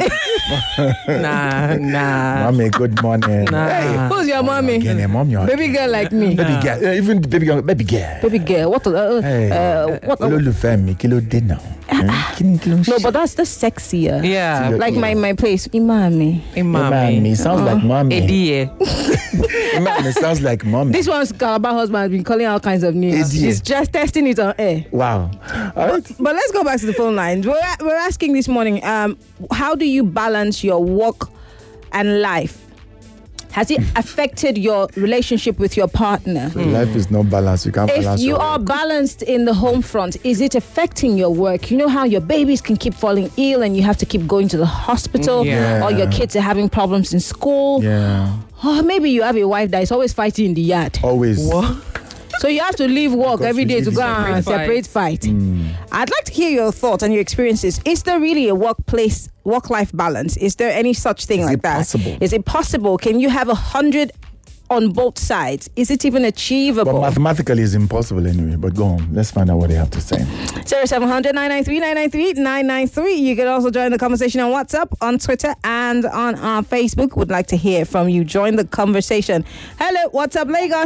nah, nah. Mommy, good morning. Nah. Hey, who's your mommy? Again, mom, your baby girl like me. Baby girl. Uh, even baby girl. Baby girl. Baby girl. What? Uh, hey. uh, what? Olólùfẹ́ kilo dinner. No, but that's the sexier. Yeah. Like my, my place, Imami. Imami. Imami. Sounds uh, like mommy. Edie. Imami sounds like mommy. This one's Calabar husband has been calling all kinds of names. He's just testing it on air. Wow. All right. But, but let's go back to the phone lines. We're, we're asking this morning, um, how do you balance your work and life? Has it affected your relationship with your partner? Mm. Life is not balanced. You can't if balance. If you are work. balanced in the home front, is it affecting your work? You know how your babies can keep falling ill and you have to keep going to the hospital, yeah. or your kids are having problems in school. Yeah. Or maybe you have a wife that is always fighting in the yard. Always. What? So you have to leave work because every day to go and separate fight. Mm. I'd like to hear your thoughts and your experiences. Is there really a workplace, work-life balance? Is there any such thing Is like it that? Possible? Is it possible? Can you have a hundred on both sides? Is it even achievable? But mathematically, it's impossible anyway. But go on. Let's find out what they have to say. zero seven hundred, nine nine three, nine nine three, nine nine three. You can also join the conversation on WhatsApp, on Twitter, and on our Facebook. Would like to hear from you. Join the conversation. Hello, what's up, Lagos?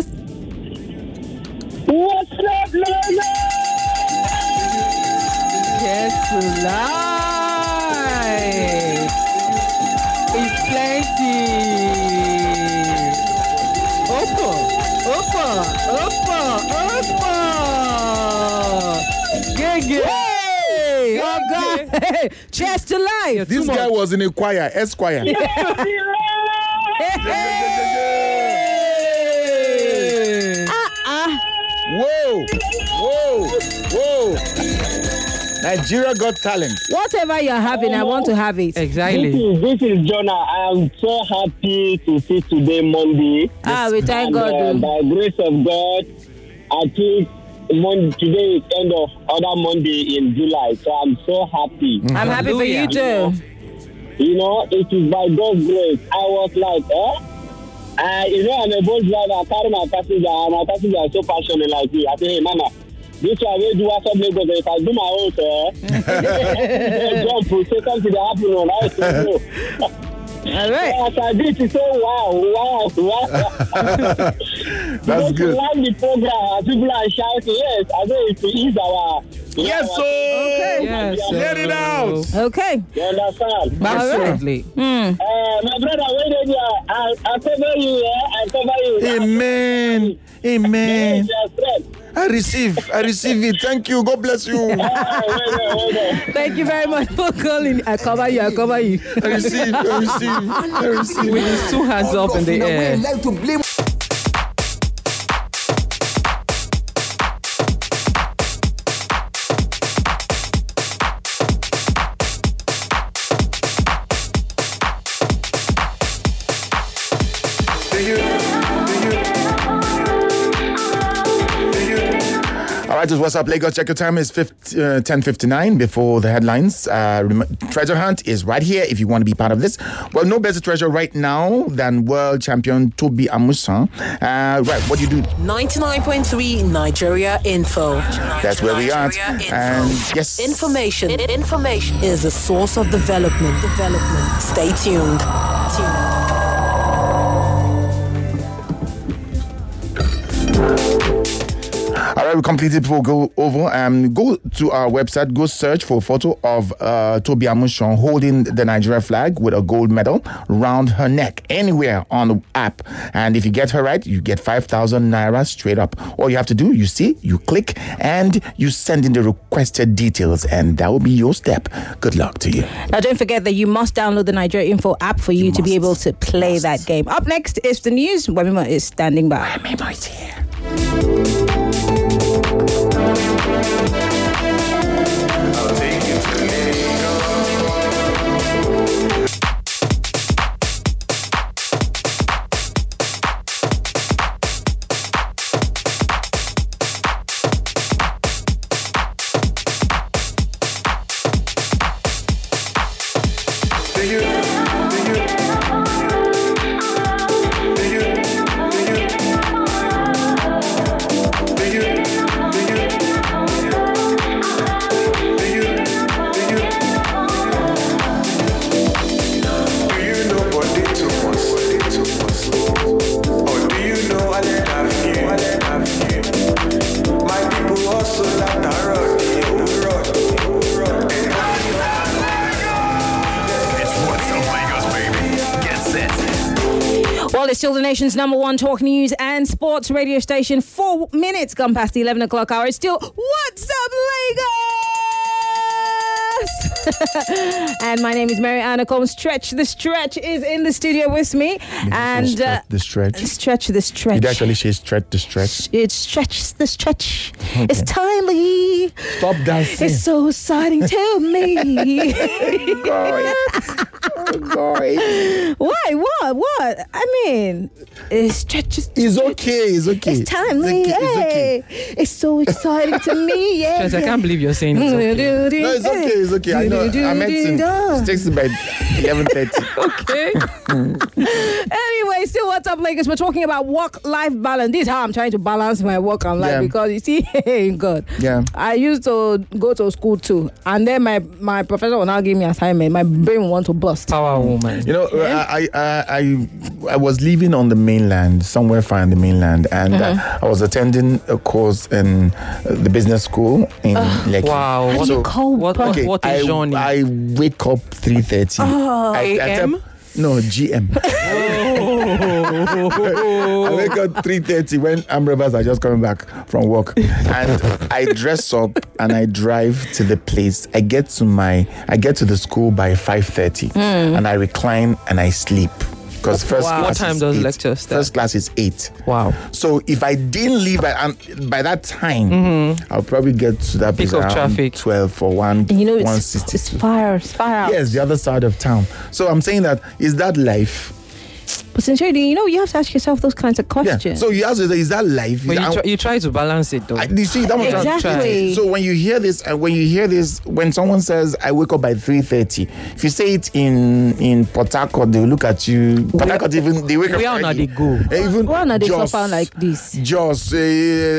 What's up, Lagos? Yes, live. It's plenty. Opa, opa, opa, opa. Gege. Hey, oh God. Hey, cheers to life. This guy was in a choir, Esquire. Hey, hey. Uh-uh. Whoa, whoa, whoa. Nigeria Got Talent. Whatever you're having, I want to have it. Exactly. This is, this is Jonah. I am so happy to see today, Monday. Ah, we thank and, God. Uh, by grace of God, I think Monday, today is end of other Monday in July. So I'm so happy. Mm-hmm. I'm happy for you too. You know, it is by God's grace. I was like, eh? Uh, you know, I'm a bus driver. I carry my passenger, and my passenger is so passionate like me. I say, hey, mama, this one will do what's up, Lagos. If I do my own, sir, jump, say something to happen. I say, no. All right. As I did to say, wow, wow, wow. That's good. Like the program, people are shouting, yes, I know it is our. Yes, sir. Okay. Yes, Let it out. Okay. You understand? Absolutely. Mm. Uh, my brother, when they do, I, I cover you, eh? I cover you. Amen. Amen. Yes, your strength. I receive. I receive it. Thank you. God bless you. Ah, well done, well done. Thank you very much for calling. I cover you. I cover you. I receive. I receive. I receive. With his two hands up in the air. Like to blame. All right, what's up, Lagos? Check your time. It's ten fifty-nine before the headlines. Uh, rem- treasure hunt is right here if you want to be part of this. Well, no better treasure right now than world champion Toby Amusan. Uh, right, what do you do? ninety-nine point three Nigeria Info. That's where we are. Nigeria Info. And yes. Information. Information is a source of development. Development. Stay tuned. Tuned. All right, we completed before we go over. Um, go to our website, go search for a photo of uh, Toby Amusan holding the Nigeria flag with a gold medal round her neck anywhere on the app. And if you get her right, you get five thousand naira straight up. All you have to do, you see, you click, and you send in the requested details, and that will be your step. Good luck to you. Now, don't forget that you must download the Nigeria Info app for you, You to be must. able to play Must. that game. Up next is the news. Wemima is standing by. Memo is here. I'll take you to Well, it's still the nation's number one talk news and sports radio station. Four minutes gone past the eleven o'clock hour. It's still What's Up, Lagos? And my name is Mary Anna Combs. Stretch the Stretch is in the studio with me. And stretch uh, the stretch. Stretch the Stretch. Did I actually say stretch the stretch? It's Stretch the Stretch. It's timely. Stop dancing. It's so exciting to me. Going. Why? What? What? I mean, it stretches. It's okay. It's okay. It's timely. It's okay. Hey. It's okay. It's so exciting to me. Yeah. Just, I can't believe you're saying it's okay. No, it's okay. It's okay. I know. I meant to. It takes it by eleven thirty. Okay. Anyway, still, what's up, Lagos? We're talking about work-life balance. This is how I'm trying to balance my work and life, Yeah. because you see, hey, God, Yeah. I used to go to school too, and then my my professor will now give me assignment. My brain will want to bust. Power woman. You know, I, I I I was living on the mainland, somewhere far in the mainland, and uh, I was attending a course in uh, the business school in Lekki. Wow. How What, do you cope? what, what, Okay, what a I, journey. I wake up three thirty. Oh. I, I A M? tell- No, G M. I wake up three thirty when Amrebas are just coming back from work, and I dress up and I drive to the place. I get to my, I get to the school by five thirty, and I recline and I sleep. Because first Wow. class What time is does eight. lecture start? First class is eight. Wow. So if I didn't leave by, um, by that time, I'll probably get to that Peak place of around traffic. twelve or one. You know, one it's, sixty. it's fire, it's fire. Yes, the other side of town. So I'm saying that is that life? But sincerely, you know, you have to ask yourself those kinds of questions. Yeah. So you ask yourself, is that life? But Is you, that- try, you try to balance it, though. I, you see, that was Exactly. So when you hear this, uh, when you hear this, when someone says, "I wake up by three thirty," if you say it in in Port Harcourt, they will look at you. Port Harcourt, even they wake up. Where now early. they go? Eh, Even Why not they Jos- suffer like this? Jos, uh,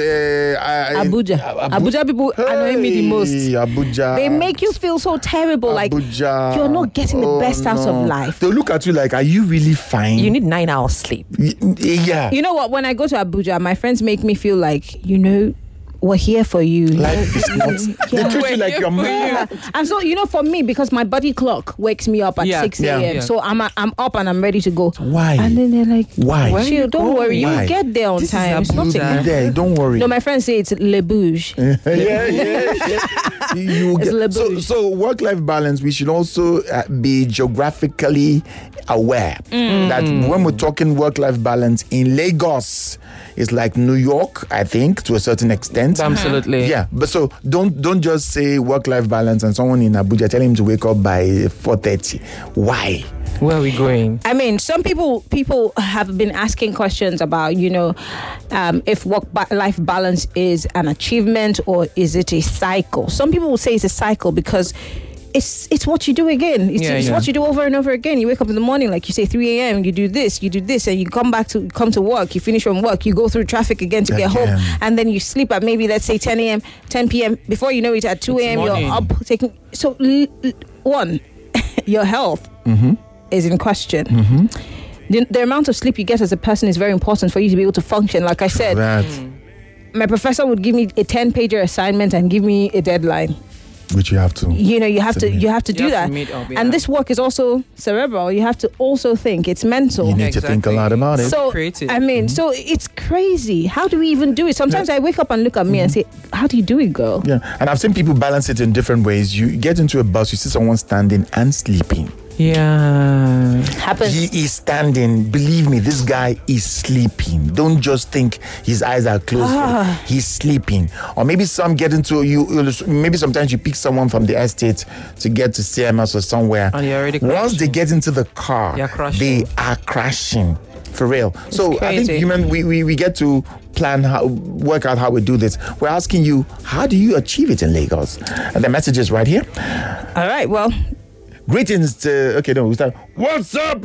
uh, Abuja. Abuja people annoy me the most. Hey, Abuja. They make you feel so terrible, like Abuja. you're not getting the Oh, best out no. of life. They'll look at you like, "Are you really fine?" You need nine hours sleep. Y- yeah. You know what? When I go to Abuja, my friends make me feel like, you know, we're here for you. Life is not. They Yeah. treat you like your Yeah. mom. And so, you know, for me, because my body clock wakes me up at Yeah. six Yeah. a.m. Yeah. So I'm I'm up and I'm ready to go. Why? And then they're like, Why? Where chill, you don't worry, Why? you'll get there on This is time. It's not Abuja. a- There, don't worry. No, my friends say it's Le Bouge. yeah, yeah, yeah. You It's get, Le so, Bouge. so work-life balance. We should also uh, be geographically aware that when we're talking work-life balance in Lagos, it's like New York, I think, to a certain extent. Absolutely. Yeah, but so don't don't just say work-life balance and someone in Abuja tell him to wake up by four thirty. Why? Where are we going? I mean, some people people have been asking questions about, you know, um, if work-life balance is an achievement or is it a cycle. Some people will say it's a cycle because it's it's what you do again. It's, Yeah, it's yeah. what you do over and over again. You wake up in the morning, like you say, three a.m. You do this, you do this, and you come back to come to work. You finish from work, you go through traffic again to get home, Again. and then you sleep at maybe let's say ten a.m., ten p.m. Before you know it, at two a.m. you're morning. up taking. So l- l- one, your health is in question. The, the amount of sleep you get as a person is very important for you to be able to function. Like I said, That my professor would give me a ten-pager assignment and give me a deadline. which you have to. You know, you have to Submit. you have to You do have to that. meet up, yeah. And this work is also cerebral. You have to also think. It's mental. You need to think a lot about it. So Creative. I mean, so it's crazy. How do we even do it? Sometimes I wake up and look at me and say, "How do you do it, girl?" Yeah, and I've seen people balance it in different ways. You get into a bus, you see someone standing and sleeping. Yeah. Happens. He is standing. Believe me, this guy is sleeping. Don't just think his eyes are closed. Ah. He's sleeping. Or maybe some get into you. you- Maybe sometimes you pick someone from the estate to get to C M S or somewhere. And you're already Once they crashing. get into the car, You're crashing. they are crashing. For real. So I think crazy. human, we, we, we get to plan how, work out how we do this. We're asking you, how do you achieve it in Lagos? And the message is right here. All right. Well, Greetings to, okay, no, we start. What's up,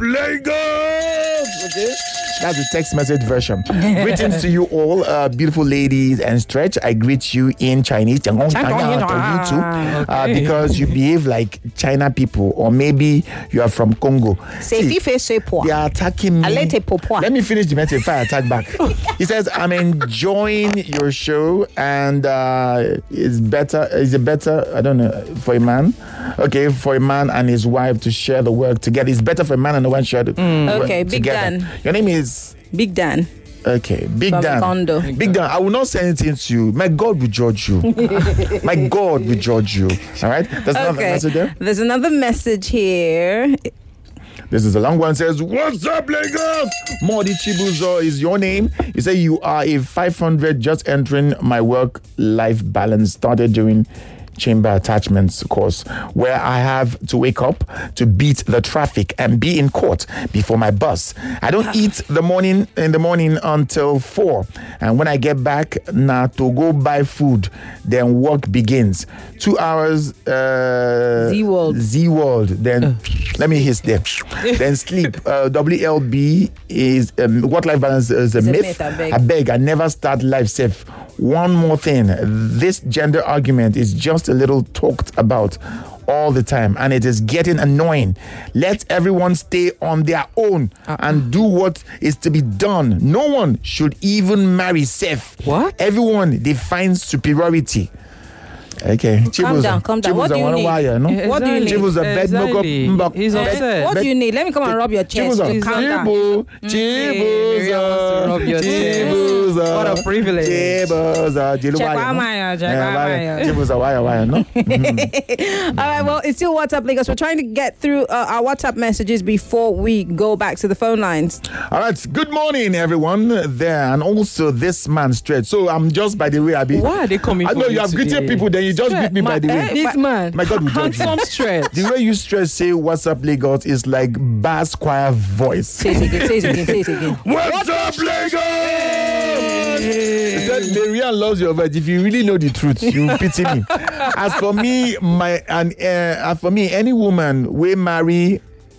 Lagos? Okay, that's the text message version. Greetings to you all, uh, beautiful ladies and stretch. I greet you in Chinese, to you too, uh, because you behave like China people, or maybe you are from Congo. say See, fife say poor. they are attacking me. Alete popoa. Let me finish the message before I attack back. He says, I'm enjoying your show, and uh, it's better, is it better, I don't know, for a man? Okay, for a man and his wife to share the work together. It's better for a man and a wife to share the work Okay, Big together. Dan. Your name is, Big Dan. okay, Big From Dan. Kondo. Big Dan, I will not say anything to you. My God will judge you. My God will judge you. All right? There's another Okay. message there. There's another message here. This is a long one. It says, what's up, Lagos? Modi Chibuzo is your name. You say you are a five hundred just entering my work-life balance. Started doing chamber attachments course where I have to wake up to beat the traffic and be in court before my bus. I don't eat the morning in the morning until four, and when I get back, now to go buy food, then work begins. Two hours. Uh, Z World. Z World. Then let me hiss there. Then sleep. Uh, W L B is um, work life balance is a It's a myth. myth, I beg. I beg. I never start life safe. One more thing. This gender argument is just a little talked about all the time, and it is getting annoying. Let everyone stay on their own Uh-uh. and do what is to be done. No one should even marry safe. What? Everyone defines superiority. Okay. Calm Chibuzo. down, calm down. What Chibuzo, do you wanna need? wire, no? Yeah, What do you need? Chibuzo, bed makeup, Exactly. mbak- He's bed- upset. What bed- do you need? Let me come and rub your chest. Chibuzo. Calm down. Chibu, Miriam wants to rub your chest. Chibuzo. What a privilege. Chibuzo. Jilu Check wire, no? wire, check Yeah, wire. Chibuzo, wire, wire, no? All right, well, it's still WhatsApp Lagos. We're trying to get through uh, our WhatsApp messages before we go back to the phone lines. All right. Good morning, everyone there, and also this man straight. So I'm just, by the way, I be. Why are they coming I for know you you have greeted today? people, then you he just beat me by the way. This man. My God will judge you. Handsome stretch. The way you stress say what's up Lagos is like bass choir voice. Say it again, say it again, say it again. What's up Lagos? He said Marianne loves your voice. If you really know the truth, you pity me. As for me, my and uh, as for me, any woman we marry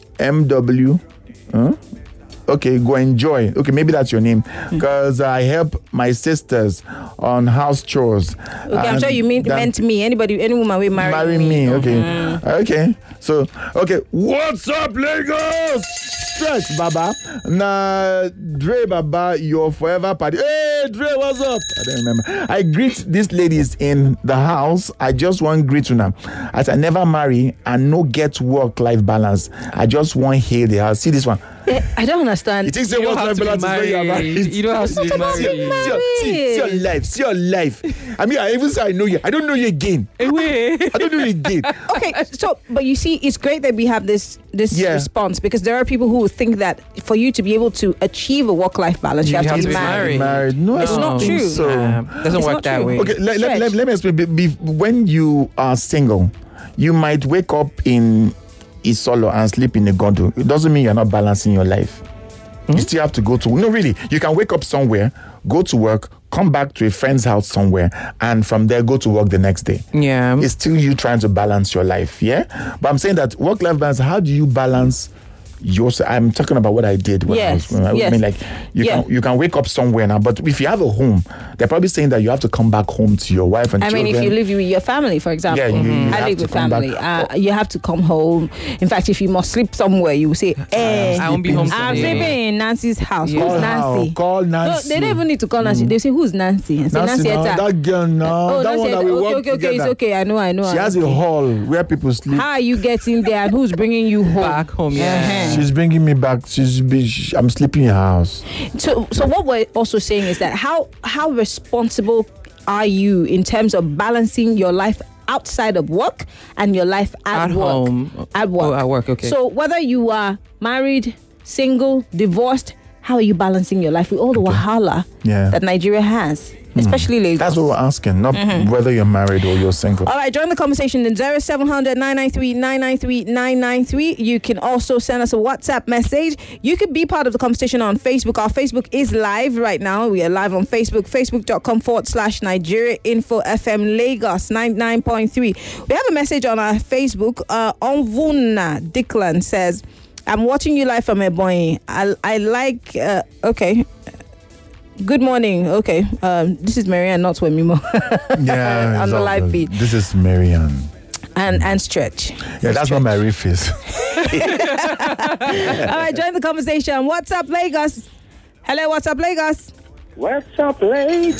M W, huh? Okay, go enjoy. Okay, maybe that's your name. Because I help my sisters on house chores. Okay, I'm sure you mean meant me. Anybody, any woman will marry, marry me. me. Okay. Mm. Okay. So, okay. What's up, Lagos? Stretch, Baba. Nah, Dre, Baba, your forever party. Hey, Dre, what's up? I don't remember. I greet these ladies in the house. I just want greet to them. As I never marry and no get work-life balance. I just want heal the house. See this one. I don't understand. You think say work-life balance is when you are married? You don't have to be married. See, see, your- see, see your life. See your life. I mean, I even say I know you. I don't know you again. I don't know you again. Okay, so but you see, it's great that we have this this Yeah. response because there are people who think that for you to be able to achieve a work-life balance, you, You have, to be married. Married. No, It's I don't not think true. So. Um, doesn't It's work not that true. way. Okay, let, let, Stretch. let, let me explain. Be, be, when you are single, you might wake up in Isolo and sleep in a gondo. It doesn't mean you're not balancing your life. You still have to go to no really. You can wake up somewhere, go to work, come back to a friend's house somewhere, and from there go to work the next day. Yeah. It's still you trying to balance your life, yeah? But I'm saying that work-life balance, how do you balance yours? I'm talking about what I did when Yes, I was, when I yes. mean, like, you Yeah. can you can wake up somewhere now, but if you have a home, they're probably saying that you have to come back home to your wife and I children. mean, if you live with your family, for example, Yeah, you- you I have live to with come family. back. Uh, you have to come home. In fact, if you must sleep somewhere, you will say, "Eh, I won't be home I'm today." sleeping in Nancy's house. Yeah. Who's Call Nancy? her, call Nancy. No, they don't even need to call Nancy. They say, "Who's Nancy?" And say, Nancy, Nancy, no, Etta." that girl, no, Oh, that Nancy one that Etta. we Okay, work okay, okay. It's together. okay. I know, I know. She I has know. a hall where people sleep. How are you getting there, and who's bringing you home? Back home, yeah. Uh-huh. She's bringing me back. She's be, she, I'm sleeping in her house. So, so what we're also saying is that how how responsible are you in terms of balancing your life outside of work and your life at, At work? home. At work. Oh, at work, okay. So whether you are married, single, divorced, how are you balancing your life with all the wahala Yeah. that Nigeria has, especially Lagos? That's what we're asking, not whether you're married or you're single. All right, join the conversation in zero seven hundred nine nine three nine nine three nine nine three. You can also send us a WhatsApp message. You could be part of the conversation on Facebook. Our Facebook is live right now. We are live on Facebook, facebook.com forward slash Nigeria Info F M Lagos ninety-nine point three. We have a message on our Facebook. Uh, Onvuna Diklan says, I'm watching you live from Ebonyi. I, I like, uh, okay. Good morning. Okay. Um, this is Marianne, not Wemimo. Yeah, on it's the all live good. feed. This is Marianne. And and stretch. Yeah, that's what my riff is. All right, join the conversation. What's up, Lagos? Hello, what's up, Lagos? What's up, ladies?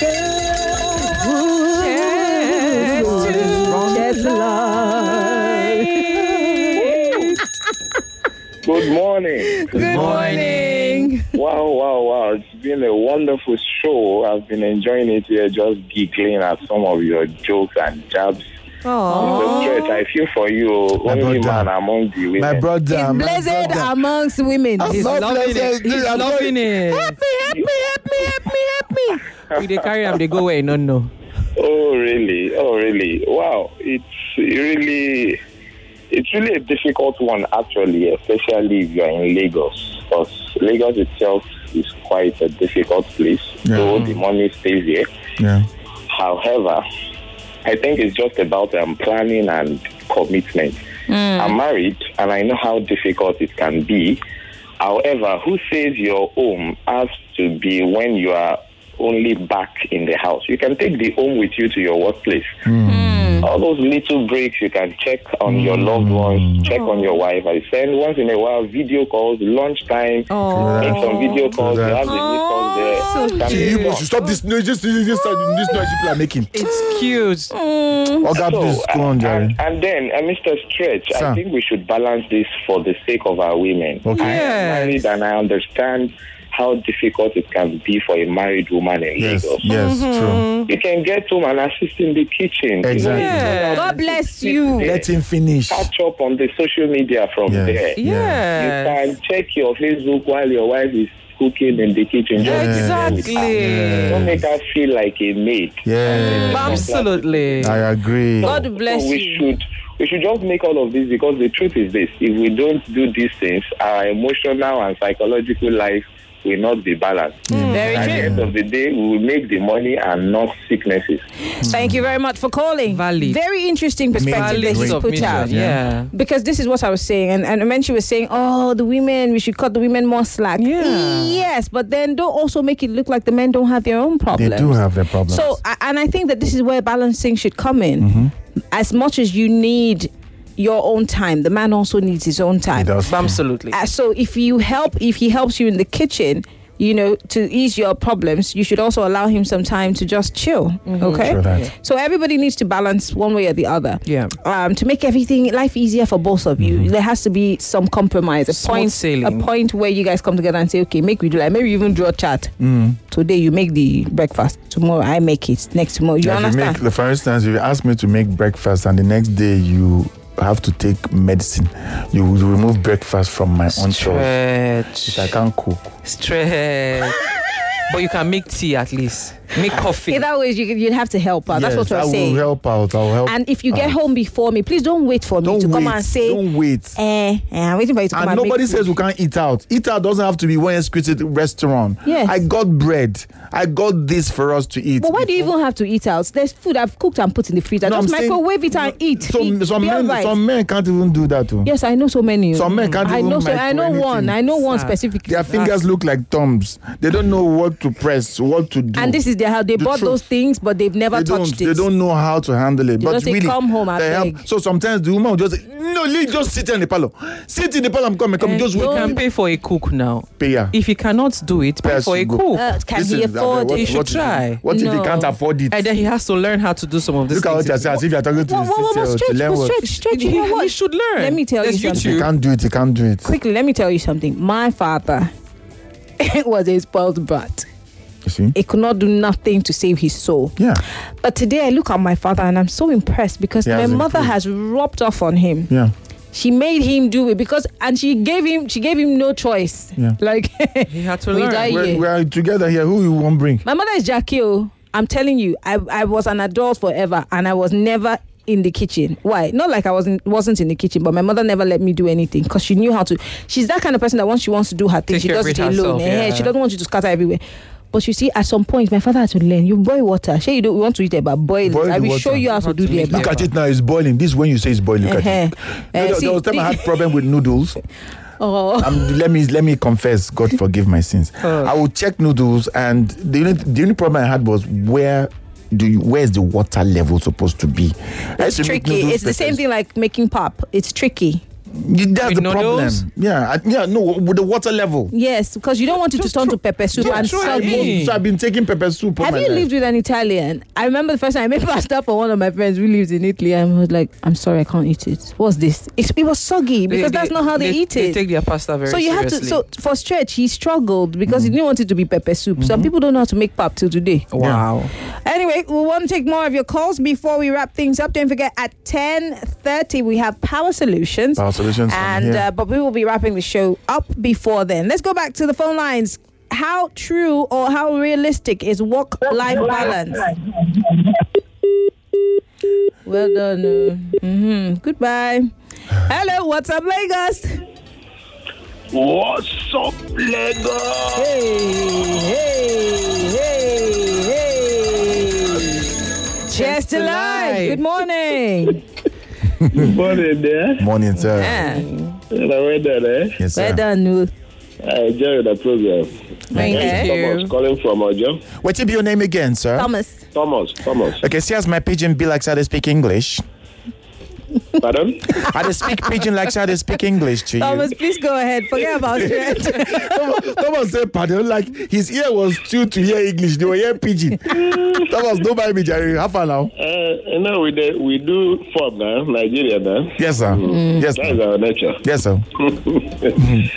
Good morning. Good morning. Wow, wow, wow. It's been a wonderful show. I've been enjoying it here, just giggling at some of your jokes and jabs. Oh, The stretch, I feel for you, only brother. man among the women. My brother. it's my blessed brother. amongst women. I'm He's not loving blessed. it. He's I'm not- loving it. Help me, help me, help me, help me, help me. We they carry them, they go where you don't know. Oh, really? Oh, really? Wow. It's really, it's really a difficult one, actually, especially if you're in Lagos. Because Lagos itself is quite a difficult place, Yeah. so the money stays here. Yeah. However, I think it's just about um, planning and commitment. I'm married, and I know how difficult it can be. However, who says your home has to be when you are only back in the house? You can take the home with you to your workplace. All those little breaks, you can check on your loved ones, check on your wife. I send once in a while video calls, lunchtime, Oh. make some video calls. You have the Oh, meetings there. Can See, be you done. must stop this noise. Just this, this, this noise people are making. It's cute. Oh, God, So, please go on, Jerry. and, and then, uh, Mister Stretch, Sir. I think we should balance this for the sake of our women. Okay. I am Yes. married and I understand how difficult it can be for a married woman in Yes, Lagos. yes, true. You can get home and assist in the kitchen. Exactly. Yeah. God bless you. Let him finish. Catch up on the social media from Yes. there. Yeah. You can check your Facebook while your wife is cooking in the kitchen. Just Exactly. Don't make her feel like a maid. Yeah. Absolutely. I agree. God bless So we you. should we should just make all of this, because the truth is this: if we don't do these things, our emotional and psychological life will not be balanced. Very At the end true. of the day, we will make the money and not sicknesses. Thank you very much for calling. Valid. Very interesting perspective that Valid he's put submission, out. yeah. Because this is what I was saying, and, and when she was saying, oh, the women, we should cut the women more slack. Yeah. Yes, but then don't also make it look like the men don't have their own They problems. do have their problems. So, I- and I think that this is where balancing should come in. Mm-hmm. As much as you need your own time, the man also needs his own he time. does. Absolutely. Uh, so if you help, if he helps you in the kitchen, you know, to ease your problems, you should also allow him some time to just chill. Okay. True that. So everybody needs to balance one way or the other. Yeah. Um, to make everything life easier for both of you, there has to be some compromise. A Smooth point, sailing. a point where you guys come together and say, okay, make we do like maybe even draw a chat. Today you make the breakfast. Tomorrow I make it. Next tomorrow, you If you understand? make, for instance, if you ask me to make breakfast and the next day you have to take medicine, you will remove breakfast from my own choice. Stretch. If I can't cook. Stretch. But you can make tea at least. Make coffee. Either way, you, you'd have to help out. That's Yes, what I we're will saying. help out. I'll help. And if you get out. home before me, please don't wait for me don't to wait. come and say, Don't wait. eh, eh, I'm waiting for you to come And and nobody make says food. we can't eat out. Eat out doesn't have to be one exclusive restaurant. Yes. I got bread. I got this for us to eat. But why do you even have to eat out? There's food I've cooked and put in the freezer. No, Just I'm saying- microwave it and eat. Some, Eat. some, Be men, alright. some men can't even do that too. Yes, I know so many. Some men can't I even know so. I know microwave one. anything. I know one Sad. specifically. Their fingers look like thumbs. They don't know what to press, what to do. And this is their how they The bought truth. those things, but they've never they touched don't, it. They don't know how to handle it. They but just say, really, "Come home, I they beg." help. So sometimes the woman will just say, no, Lee, just sit in the parlor. Sit in the parlor. I'm coming. Come, Eh, just wait. You don't- can pay for a cook now. Pay her. If you cannot do it, pay Yes, for a you go. cook. Uh, can This he is- afford what- it? You should what if- try. What if he No. can't afford it? And then he has to learn how to do some of these Look at what things. you're saying. As if you're talking to What, his what, what, sister what, to stretch, learn what, what. stretch, stretch, you He- know what? he should learn. Let me tell There's you He something. YouTube. can't do it. He can't do it. Quickly, let me tell you something. My father was a spoiled brat. You see? He could not do nothing to save his soul. Yeah. But today I look at my father and I'm so impressed because He my has mother improved. has rubbed off on him. Yeah. She made him do it because, and she gave him, she gave him no choice. Yeah. Like He had to we learn. die We're, here. we're together here. Who you won't bring? My mother is Jackie. Oh, I'm telling you, I I was an adult forever, and I was never in the kitchen. Why? Not like I wasn't wasn't in the kitchen, but my mother never let me do anything because she knew how to. She's that kind of person that once she wants to do her thing, Take she care does of it it alone. herself, Eh, yeah. She doesn't want you to scatter everywhere. But you see, at some point, my father had to learn. You boil water. Sure, you don't want to eat it, but boil, Boil it. I the will water. show you how You to have do to the make eba. Look at it now. It's boiling. This is when you say it's boiling. Look at Uh-huh. it. Uh, You know, see, there was time I the- had problem with noodles. Oh. Um, let me let me confess. God forgive my sins. I will check noodles, and the only, the only problem I had was where do you where's the water level supposed to be? I used It's to make tricky. noodles It's the same pepper- thing like making pop. It's tricky. You- That's With the noodles? problem. Yeah, I, yeah. No, with the water level. Yes, because you don't want it to Just turn try- to pepper soup Yeah, and try soggy. it. So I've been taking pepper soup. all Have my you life. lived with an Italian? I remember the first time I made pasta for one of my friends who lives in Italy. I was like, I'm sorry, I can't eat it. What's this? It's, it was soggy because that's not how they, eat They it. take their pasta very So you have seriously. to. So for Stretch, he struggled because he didn't want it to be pepper soup. Some people don't know how to make pap till today. Wow. Anyway, we want to take more of your calls before we wrap things up. Don't forget, at ten thirty we have Power Solutions. Power Solutions, and yeah. uh, but we will be wrapping the show up before then. Let's go back to the phone lines. How true or how realistic is work-life balance? Well done. uh, Mm-hmm. Goodbye. Hello, what's up, Lagos? What's up, Lagos? Hey, hey, hey, hey. Cheers to life. Good morning. Good morning there. Morning, sir. Yeah. Hello, weather, eh? Yes, sir. Well done, Nuth. I enjoy the program. Thank Thank you. you. Thomas calling from Ojo. What's your name again, sir? Thomas. Thomas, Thomas. Okay, see as my pigeon be like how they speak English. Pardon? How they speak pigeon like how they speak English to you. Thomas, please go ahead. Forget about Stretch. Thomas said, pardon, like his ear was tuned to hear English. They were hear pigeon. Thomas, don't buy me, Jerry. Half an hour. Uh, you know, we, do, we do form now, Nigeria now. Yes, sir. Yes, That's sir. our nature. Yes, sir.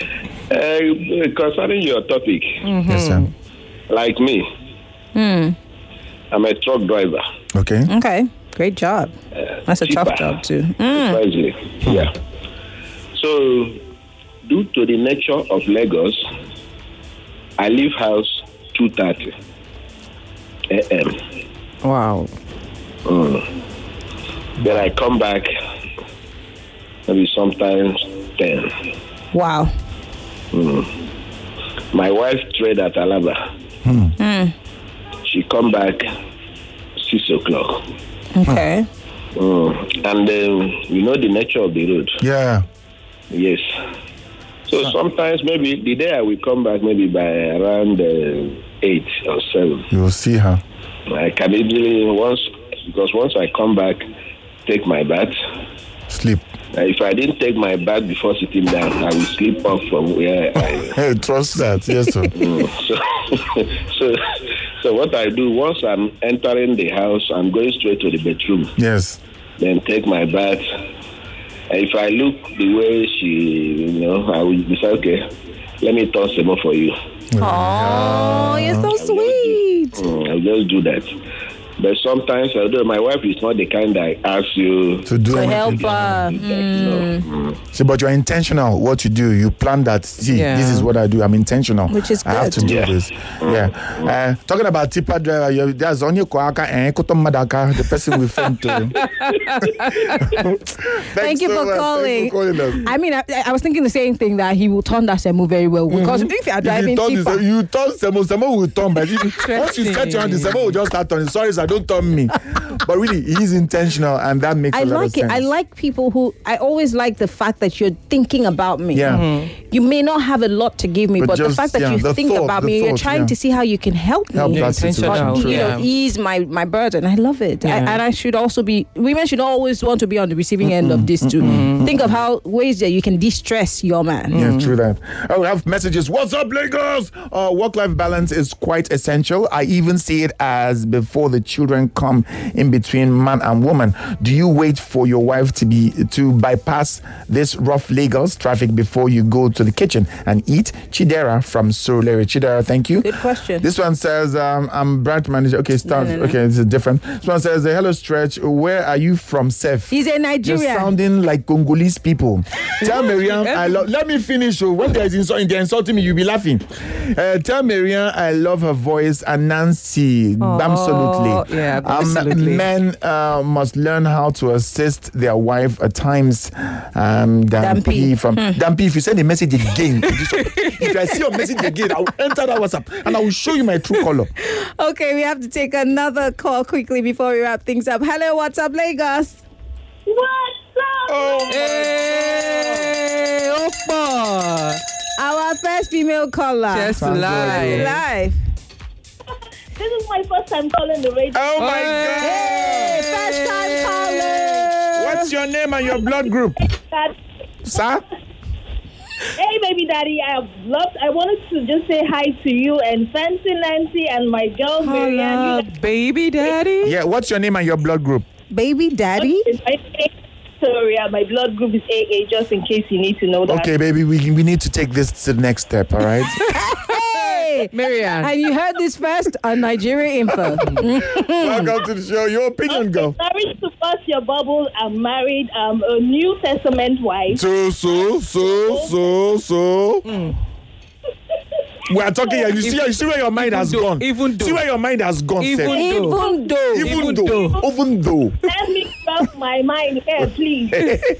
Uh, concerning your topic, Mm-hmm. Yes, sir. like me, Mm. I'm a truck driver. Okay. Okay. Great job. That's a cheaper. tough job too. Mm. Precisely. Yeah. So, due to the nature of Lagos, I leave house two thirty a.m. Wow. Mm. Then I come back maybe sometimes ten. Wow. Mm. My wife trade at Alaba. Mm. She come back six o'clock. Okay. Mm. And then you know the nature of the road. Yeah. Yes. So sometimes maybe the day I will come back maybe by around uh, eight or seven. You will see her. I can easily once because once I come back, take my bath. Sleep. Uh, if I didn't take my bath before sitting down, I will sleep off from where I. Hey, trust that. Yes, sir. Mm. So, so, so what I do once I'm entering the house, I'm going straight to the bedroom. Yes. Then take my bath. If I look the way she, you know, I will decide, okay, let me toss some more for you. Oh, you're so sweet. Mm, I'll just do that. But sometimes, although my wife is not the kind that asks you to do To anything. help her. Mm. Mm. See, but you're intentional. What you do, you plan that. See, Yeah. this is what I do. I'm intentional. Which is I have good. to do Yeah. this. Yeah. Uh, talking about tipper driver, you- there's only Kwaka and Kotom Madaka, the person we friend to. Thank you for calling. Thanks for calling us. I mean, I, I was thinking the same thing that he will turn that Semu very well because if you are If driving you turn, cheaper, this, you turn Semo, Semo will turn. But if you, once you set your hand, the Semo will just start turning. Sorry, sir, don't turn me. But really, he's intentional, and that makes I a lot like of it. sense. I like people who. I always like the fact that you're thinking about me. Yeah. Mm-hmm. You may not have a lot to give me, But but, the just, fact that yeah, you the think thought, about the me, you're thought, trying yeah. to see how you can help Help me. that situation. Or, you know, Yeah. ease my, my burden. I love it. I, Yeah. and I should also be, women should always want to be on the receiving end of this too. Think of how ways that you can de-stress your man. Yeah, true that. Oh, we have messages. What's up, Lagos? Uh, work-life balance is quite essential. I even see it as before the children come in between man and woman. Do you wait for your wife to be to bypass this rough Lagos traffic before you go to the kitchen and eat? Chidera from Surulere. Chidera, thank you. Good question. This one says, um, I'm branch manager. Okay, start. No, no, no. Okay, this is different. This one says, hello, Stretch. Where are you from, Seth? He's a You're Nigerian. sounding like Congolese people. Tell Mariam I love. Let me finish. Oh, when there's insult, they're insulting me, you'll be laughing. Uh, tell Mariam I love her voice and Nancy. Oh, absolutely. yeah, Um, absolutely. men uh, must learn how to assist their wife at times. Um, Dampi Dampi. from Dampi. If you send a message again, if I see your message again, I'll enter that WhatsApp and I will show you my true color. Okay, we have to take another call quickly before we wrap things up. Hello, what's up, Lagos? What's up? Oh, Hey, Opa. Our first female caller. Just Thank live. Live. This is my first time calling the radio. oh my Hey, first time caller. God! What's your name and your blood group, Dad- sir? Hey, baby daddy, I loved. I wanted to just say hi to you and Fancy Nancy and my girl Hola, Marianne. baby daddy. Yeah, what's your name and your blood group? Baby daddy? Victoria, my blood group is A A, just in case you need to know that. Okay, baby, we we need to take this to the next step, all right? Hey! Marianne. And you heard this first on Nigeria Info. Welcome to the show. Your opinion, girl. Sorry to burst your bubble. I'm married. I'm a New Testament wife. So, so, so, so, so. We are talking here. You see, you see where your mind has though- gone. even though- see where your mind has gone. Even Seth. though- Even though. even, even though, though. even though. Let me stop my mind here, please.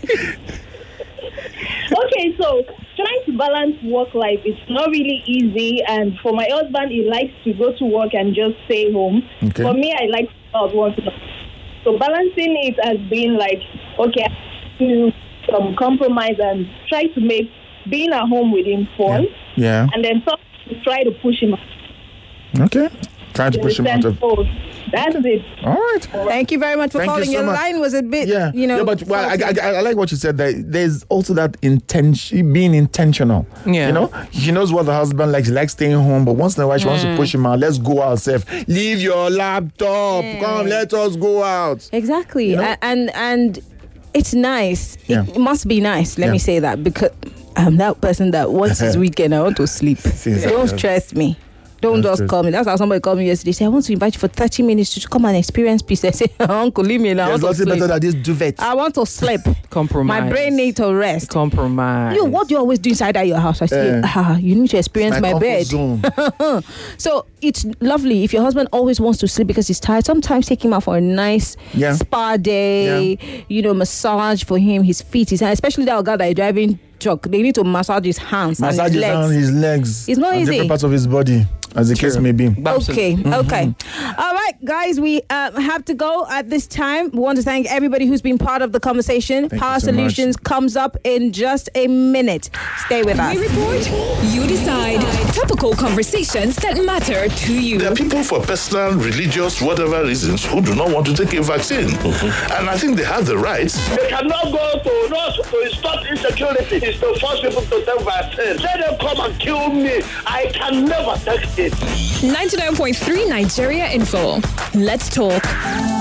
Okay, so trying to balance work life is not really easy, and for my husband, he likes to go to work and just stay home. Okay. For me, I like to go out once in a while. So balancing it has been like, okay, I have to do some compromise and try to make being at home with him fun, Yeah. and then some to try to push him out. Okay. Trying to push him out of. So that's it. All right. Thank you very much for Thank you calling. so Your much. line was a bit, Yeah. you know. Yeah, but well, I, faulty. I, I like what you said. That there's also that intention, being intentional. Yeah. You know, she knows what the husband likes. She likes staying home, but once in a while she wants Mm. to push him out. Let's go out, Seth. Leave your laptop. Come, let us go out. Exactly. You know? A- And and it's nice. Yeah. It must be nice. Let Yeah. me say that because I'm that person that once it's weekend, I want to sleep. Don't stress me. Don't just call me. That's how somebody called me yesterday. Say, I want to invite you for thirty minutes to come and experience peace. I say, Uncle, leave me now. I want to sleep. Better than this duvet. I want to sleep. Compromise. My brain needs to rest. Compromise. You, what do you always do inside your house? I say, uh, ah, you need to experience my, my bed. So it's lovely if your husband always wants to sleep because he's tired. Sometimes take him out for a nice yeah. spa day, yeah. you know, massage for him, his feet, his hands, especially that guy that is driving truck. They need to massage his hands massage and his, his legs. Hand, his legs. It's not easy. Different parts of his body. As the True. Case may be. Okay, mm-hmm. okay. All right, guys, we uh, have to go at this time. We want to thank everybody who's been part of the conversation. Thank Power so Solutions much. Comes up in just a minute. Stay with us. We report, you decide. Topical conversations that matter to you. There are people for personal, religious, whatever reasons who do not want to take a vaccine. Mm-hmm. And I think they have the rights. They cannot go to not to stop insecurity. It's to force people to take vaccine. Let them come and kill me. I can never take it. ninety-nine point three Nigeria Info. Let's talk.